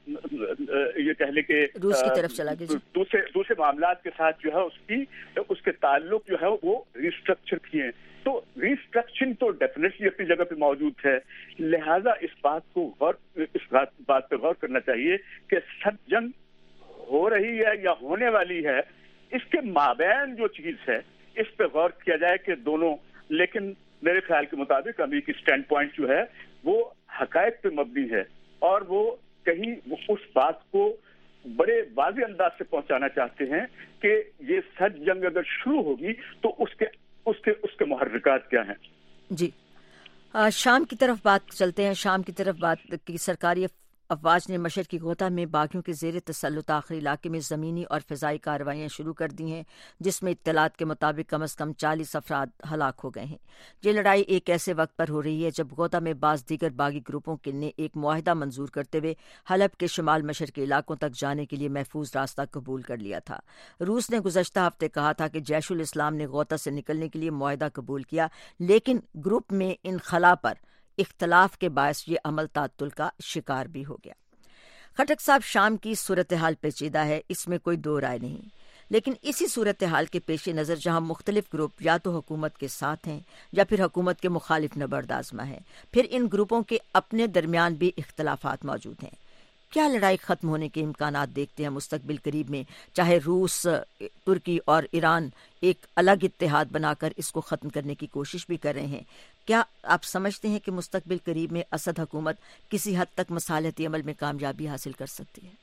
Speaker 12: یہ کہہ لیں کہ
Speaker 1: روس کی طرف چلا گیا,
Speaker 12: دوسرے دوسرے معاملات کے ساتھ جو ہے اس کی اس کے تعلق جو ہے وہ ریسٹرکچر کیے. تو ریسٹرکچرنگ تو ڈیفینیٹلی اپنی جگہ پہ موجود ہے, لہذا اس بات کو غور اس بات پہ غور کرنا چاہیے کہ سب جنگ ہو رہی ہے یا ہونے والی ہے, اس کے مابین جو چیز ہے اس پہ غور کیا جائے کہ دونوں. لیکن میرے خیال کے مطابق امریکی اسٹینڈ پوائنٹ جو ہے وہ حقائق پہ مبنی ہے اور وہ کہیں اس بات کو بڑے واضح انداز سے پہنچانا چاہتے ہیں کہ یہ سچ جنگ اگر شروع ہوگی تو اس کے اس کے اس کے محرکات کیا ہیں.
Speaker 1: جی آ, شام کی طرف بات چلتے ہیں. شام کی طرف بات کی سرکاری افواج نے مشرقی غوطہ میں باغیوں کے زیر تسلط آخری علاقے میں زمینی اور فضائی کارروائیاں شروع کر دی ہیں, جس میں اطلاعات کے مطابق کم از کم چالیس افراد ہلاک ہو گئے ہیں. یہ لڑائی ایک ایسے وقت پر ہو رہی ہے جب غوطہ میں بعض دیگر باغی گروپوں کے نے ایک معاہدہ منظور کرتے ہوئے حلب کے شمال مشرقی علاقوں تک جانے کے لیے محفوظ راستہ قبول کر لیا تھا. روس نے گزشتہ ہفتے کہا تھا کہ جیش الاسلام نے غوطہ سے نکلنے کے لیے معاہدہ قبول کیا, لیکن گروپ میں انخلا پر اختلاف کے باعث یہ عمل تعطل کا شکار بھی ہو گیا. خٹک صاحب, شام کی صورتحال پیچیدہ ہے, اس میں کوئی دو رائے نہیں, لیکن اسی صورتحال کے پیش نظر جہاں مختلف گروپ یا تو حکومت کے ساتھ ہیں یا پھر حکومت کے مخالف نبرد آزما ہیں, پھر ان گروپوں کے اپنے درمیان بھی اختلافات موجود ہیں. کیا لڑائی ختم ہونے کے امکانات دیکھتے ہیں مستقبل قریب میں, چاہے روس, ترکی اور ایران ایک الگ اتحاد بنا کر اس کو ختم کرنے کی کوشش بھی کر رہے ہیں؟ کیا آپ سمجھتے ہیں کہ مستقبل قریب میں اسد حکومت کسی حد تک مصالحتی عمل میں کامیابی حاصل کر سکتی ہے؟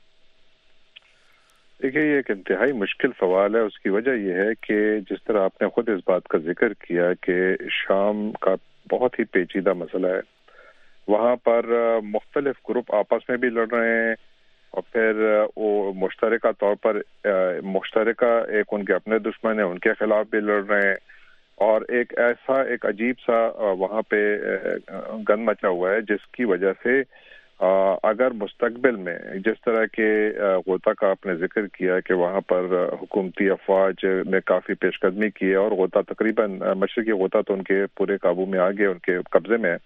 Speaker 13: دیکھیے, یہ ایک انتہائی مشکل سوال ہے. اس کی وجہ یہ ہے کہ جس طرح آپ نے خود اس بات کا ذکر کیا کہ شام کا بہت ہی پیچیدہ مسئلہ ہے, وہاں پر مختلف گروپ آپس میں بھی لڑ رہے ہیں اور پھر وہ مشترکہ طور پر مشترکہ ایک ان کے اپنے دشمن ہیں, ان کے خلاف بھی لڑ رہے ہیں, اور ایک ایسا ایک عجیب سا وہاں پہ گند مچا ہوا ہے جس کی وجہ سے اگر مستقبل میں جس طرح کے غوطہ کا آپ نے ذکر کیا کہ وہاں پر حکومتی افواج نے کافی پیش قدمی کی ہے اور غوطہ تقریباً مشرقی غوطہ تو ان کے پورے قابو میں آ گئے, ان کے قبضے میں ہے.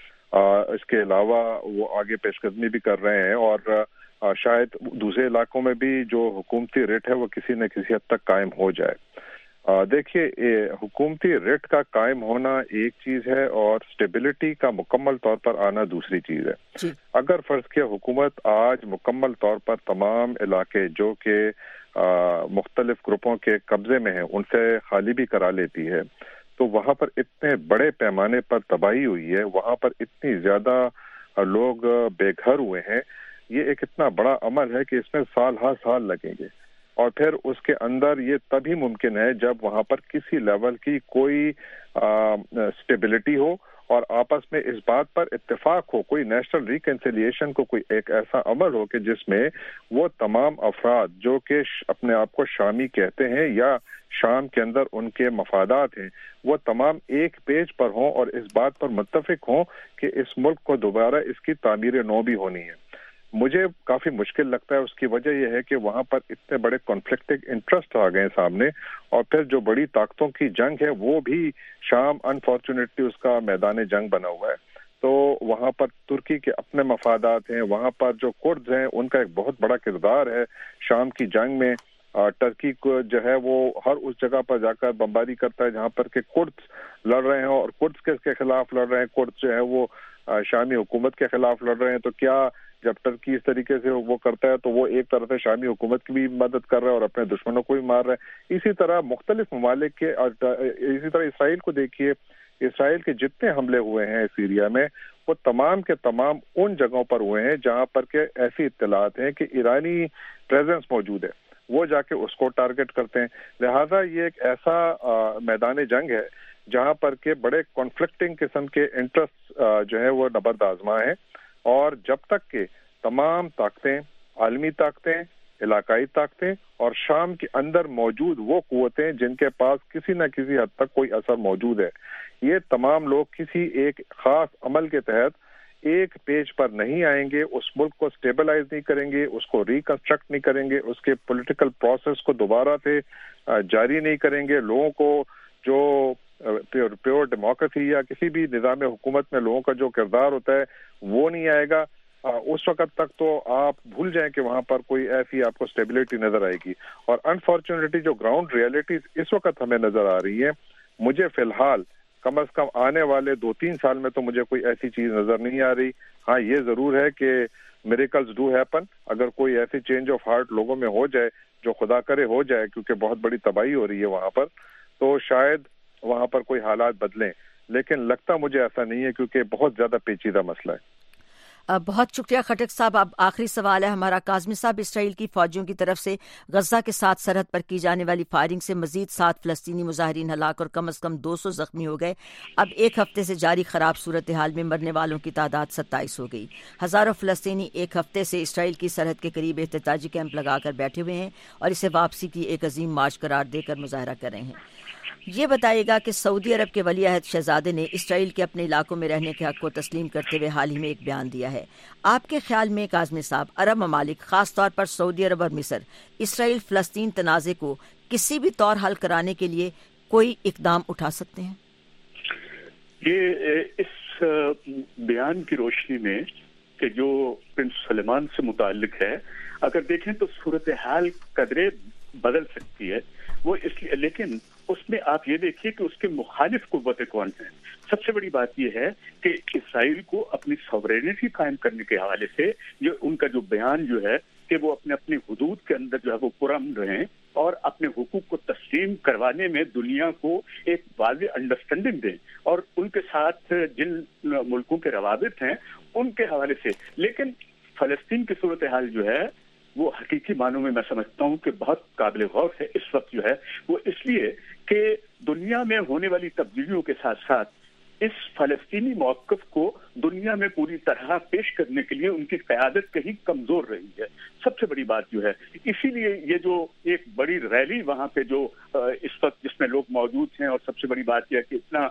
Speaker 13: اس کے علاوہ وہ آگے پیش قدمی بھی کر رہے ہیں اور شاید دوسرے علاقوں میں بھی جو حکومتی ریٹ ہے وہ کسی نہ کسی حد تک قائم ہو جائے. دیکھیے, حکومتی ریٹ کا قائم ہونا ایک چیز ہے اور اسٹیبلٹی کا مکمل طور پر آنا دوسری چیز ہے. اگر فرض کیا حکومت آج مکمل طور پر تمام علاقے جو کہ مختلف گروپوں کے قبضے میں ہیں ان سے خالی بھی کرا لیتی ہے, تو وہاں پر اتنے بڑے پیمانے پر تباہی ہوئی ہے, وہاں پر اتنی زیادہ لوگ بے گھر ہوئے ہیں, یہ ایک اتنا بڑا عمل ہے کہ اس میں سال ہر سال لگیں گے. اور پھر اس کے اندر یہ تبھی ممکن ہے جب وہاں پر کسی لیول کی کوئی اسٹیبلٹی ہو اور آپس میں اس بات پر اتفاق ہو, کوئی نیشنل ریکنسیلیشن کو کوئی ایک ایسا عمل ہو کہ جس میں وہ تمام افراد جو کہ اپنے آپ کو شامی کہتے ہیں یا شام کے اندر ان کے مفادات ہیں وہ تمام ایک پیج پر ہوں اور اس بات پر متفق ہوں کہ اس ملک کو دوبارہ اس کی تعمیر نو بھی ہونی ہے. مجھے کافی مشکل لگتا ہے. اس کی وجہ یہ ہے کہ وہاں پر اتنے بڑے کانفلکٹنگ انٹرسٹ آ گئے سامنے, اور پھر جو بڑی طاقتوں کی جنگ ہے وہ بھی شام انفارچونیٹلی اس کا میدان جنگ بنا ہوا ہے. تو وہاں پر ترکی کے اپنے مفادات ہیں, وہاں پر جو کردز ہیں ان کا ایک بہت بڑا کردار ہے شام کی جنگ میں. ٹرکی کو جو ہے وہ ہر اس جگہ پر جا کر بمباری کرتا ہے جہاں پر کہ کردز لڑ رہے ہیں اور کردز کے خلاف لڑ رہے ہیں, کردز جو ہے وہ شامی حکومت کے خلاف لڑ رہے ہیں. تو کیا جب ٹرکی اس طریقے سے وہ کرتا ہے تو وہ ایک طرح سے شامی حکومت کی بھی مدد کر رہا ہے اور اپنے دشمنوں کو بھی مار رہا ہے. اسی طرح مختلف ممالک کے، اسی طرح اسرائیل کو دیکھیے، اسرائیل کے جتنے حملے ہوئے ہیں سیریا میں وہ تمام کے تمام ان جگہوں پر ہوئے ہیں جہاں پر کہ ایسی اطلاعات ہیں کہ ایرانی پریزنس موجود ہے، وہ جا کے اس کو ٹارگٹ کرتے ہیں. لہذا یہ ایک ایسا میدان جنگ ہے جہاں پر کہ بڑے کانفلکٹنگ قسم کے انٹرسٹ جو ہے وہ نبرد آزما ہیں، اور جب تک کہ تمام طاقتیں، عالمی طاقتیں، علاقائی طاقتیں اور شام کے اندر موجود وہ قوتیں جن کے پاس کسی نہ کسی حد تک کوئی اثر موجود ہے، یہ تمام لوگ کسی ایک خاص عمل کے تحت ایک پیج پر نہیں آئیں گے، اس ملک کو سٹیبلائز نہیں کریں گے، اس کو ریکنسٹرکٹ نہیں کریں گے، اس کے پولیٹیکل پروسیس کو دوبارہ سے جاری نہیں کریں گے، لوگوں کو جو پیور ڈیموکریسی یا کسی بھی نظام حکومت میں لوگوں کا جو کردار ہوتا ہے وہ نہیں آئے گا. اس وقت تک تو آپ بھول جائیں کہ وہاں پر کوئی ایسی آپ کو سٹیبلٹی نظر آئے گی. اور انفارچونیٹلی جو گراؤنڈ ریئلٹیز اس وقت ہمیں نظر آ رہی ہیں، مجھے فی الحال کم از کم آنے والے دو تین سال میں تو مجھے کوئی ایسی چیز نظر نہیں آ رہی. ہاں یہ ضرور ہے کہ میریکلز ڈو ہیپن، اگر کوئی ایسی چینج آف ہارٹ لوگوں میں ہو جائے، جو خدا کرے ہو جائے، کیونکہ بہت بڑی تباہی ہو رہی ہے وہاں پر، تو شاید وہاں پر کوئی حالات بدلیں، لیکن لگتا مجھے ایسا نہیں ہے کیونکہ بہت زیادہ پیچیدہ مسئلہ ہے.
Speaker 1: بہت شکریہ خٹک صاحب. اب آخری سوال ہے ہمارا. کاظمی صاحب، اسرائیل کی فوجیوں کی طرف سے غزہ کے ساتھ سرحد پر کی جانے والی فائرنگ سے مزید سات فلسطینی مظاہرین ہلاک اور کم از کم دو سو زخمی ہو گئے. اب ایک ہفتے سے جاری خراب صورتحال میں مرنے والوں کی تعداد ستائیس ہو گئی. ہزاروں فلسطینی ایک ہفتے سے اسرائیل کی سرحد کے قریب احتجاجی کیمپ لگا کر بیٹھے ہوئے ہیں اور اسے واپسی کی ایک عظیم مارچ قرار دے کر مظاہرہ کر رہے ہیں. یہ بتائے گا کہ سعودی عرب کے ولی عہد شہزادے نے اسرائیل کے اپنے علاقوں میں رہنے کے حق کو تسلیم کرتے ہوئے حال ہی میں ایک بیان دیا ہے. آپ کے خیال میں کاظمی صاحب، عرب ممالک خاص طور پر سعودی عرب اور مصر اسرائیل فلسطین تنازع کو کسی بھی طور حل کرانے کے لیے کوئی اقدام اٹھا سکتے ہیں؟
Speaker 12: یہ اس بیان کی روشنی میں کہ جو پرنس سلمان سے متعلق ہے، اگر دیکھیں تو صورتحال قدرے بدل سکتی ہے وہ اس لیے، لیکن اس میں آپ یہ دیکھیے کہ اس کے مخالف قوتیں کون ہیں. سب سے بڑی بات یہ ہے کہ اسرائیل کو اپنی سوورینٹی قائم کرنے کے حوالے سے جو ان کا جو بیان جو ہے کہ وہ اپنے اپنے حدود کے اندر جو ہے وہ پرامن رہیں اور اپنے حقوق کو تسلیم کروانے میں دنیا کو ایک واضح انڈرسٹینڈنگ دیں، اور ان کے ساتھ جن ملکوں کے روابط ہیں ان کے حوالے سے. لیکن فلسطین کی صورتحال جو ہے وہ حقیقی معنوں میں میں سمجھتا ہوں کہ بہت قابل غور ہے اس وقت جو ہے وہ، اس لیے کہ دنیا میں ہونے والی تبدیلیوں کے ساتھ ساتھ اس فلسطینی موقف کو دنیا میں پوری طرح پیش کرنے کے لیے ان کی قیادت کہیں کمزور رہی ہے. سب سے بڑی بات جو ہے، اسی لیے یہ جو ایک بڑی ریلی وہاں پہ جو اس وقت جس میں لوگ موجود ہیں، اور سب سے بڑی بات یہ کہ اتنا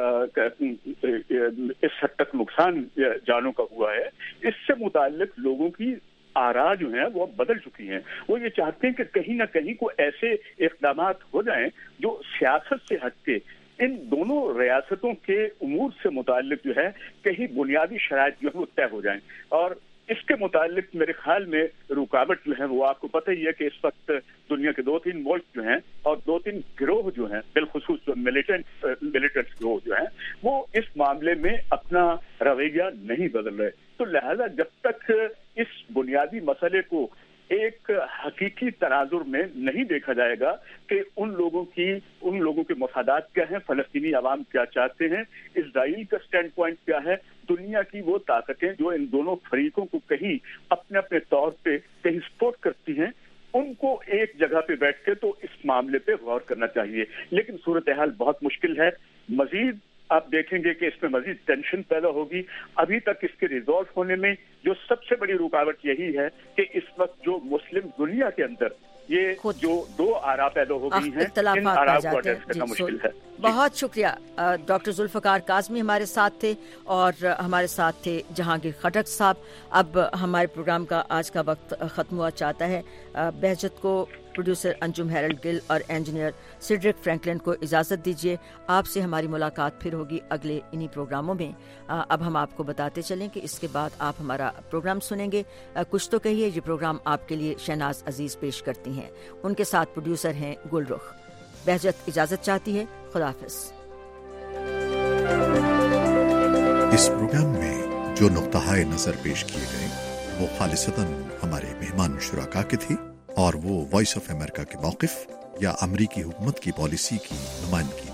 Speaker 12: اس حد تک نقصان جانوں کا ہوا ہے، اس سے متعلق لوگوں کی آراء جو ہیں وہ بدل چکی ہیں. وہ یہ چاہتے ہیں کہ کہیں نہ کہیں کو ایسے اقدامات ہو جائیں جو سیاست سے ہٹ کے ان دونوں ریاستوں کے امور سے متعلق جو ہے کہیں بنیادی شرائط جو ہے وہ طے ہو جائیں. اور اس کے متعلق میرے خیال میں رکاوٹ جو ہے وہ آپ کو پتہ ہی ہے کہ اس وقت دنیا کے دو تین ملک جو ہیں اور دو تین گروہ جو ہیں، بالخصوص جو ملیٹنٹ ملیٹنٹ گروہ جو ہیں، وہ اس معاملے میں اپنا رویہ نہیں بدل رہے. تو لہذا جب تک اس بنیادی مسئلے کو ایک حقیقی تناظر میں نہیں دیکھا جائے گا کہ ان لوگوں کی ان لوگوں کے مفادات کیا ہیں، فلسطینی عوام کیا چاہتے ہیں، اسرائیل کا سٹینڈ پوائنٹ کیا ہے، دنیا کی وہ طاقتیں جو ان دونوں فریقوں کو کہیں اپنے اپنے طور پہ کہیں سپورٹ کرتی ہیں، ان کو ایک جگہ پہ بیٹھ کے تو اس معاملے پہ غور کرنا چاہیے. لیکن صورتحال بہت مشکل ہے. مزید آپ دیکھیں گے کہ اس میں مزید ٹینشن پیدا ہوگی. ابھی تک اس کے ریزالو ہونے میں جو سب سے بڑی رکاوٹ یہی ہے کہ اس وقت جو مسلم دنیا کے اندر یہ جو دو آراء پیدا ہو گئی ہیں، ان آراء کو ایڈریس کرنا مشکل ہے.
Speaker 1: بہت شکریہ. ڈاکٹر ذوالفقار کاظمی ہمارے ساتھ تھے اور ہمارے ساتھ تھے جہانگیر خٹک صاحب. اب ہمارے پروگرام کا آج کا وقت ختم ہوا چاہتا ہے. بہجت کو، پروڈیوسر انجم ہیرلڈ گل اور انجینئر سیڈرک فرینکلن کو اجازت دیجیے. آپ سے ہماری ملاقات پھر ہوگی اگلے انہی پروگراموں میں. اب ہم آپ کو بتاتے چلیں کہ اس کے بعد آپ ہمارا پروگرام سنیں گے کچھ تو کہیے. یہ پروگرام آپ کے لیے شہناز عزیز پیش کرتی ہیں. ان کے ساتھ پروڈیوسر ہیں گل رخ. بہجت اجازت چاہتی ہے. خدا حافظ.
Speaker 14: اس پروگرام میں جو نقطۂ نظر پیش کیے گئے وہ خالصتاً ہمارے مہمان شرکا کے تھے اور وہ وائس آف امریکہ کے موقف یا امریکی حکومت کی پالیسی کی نمائندگی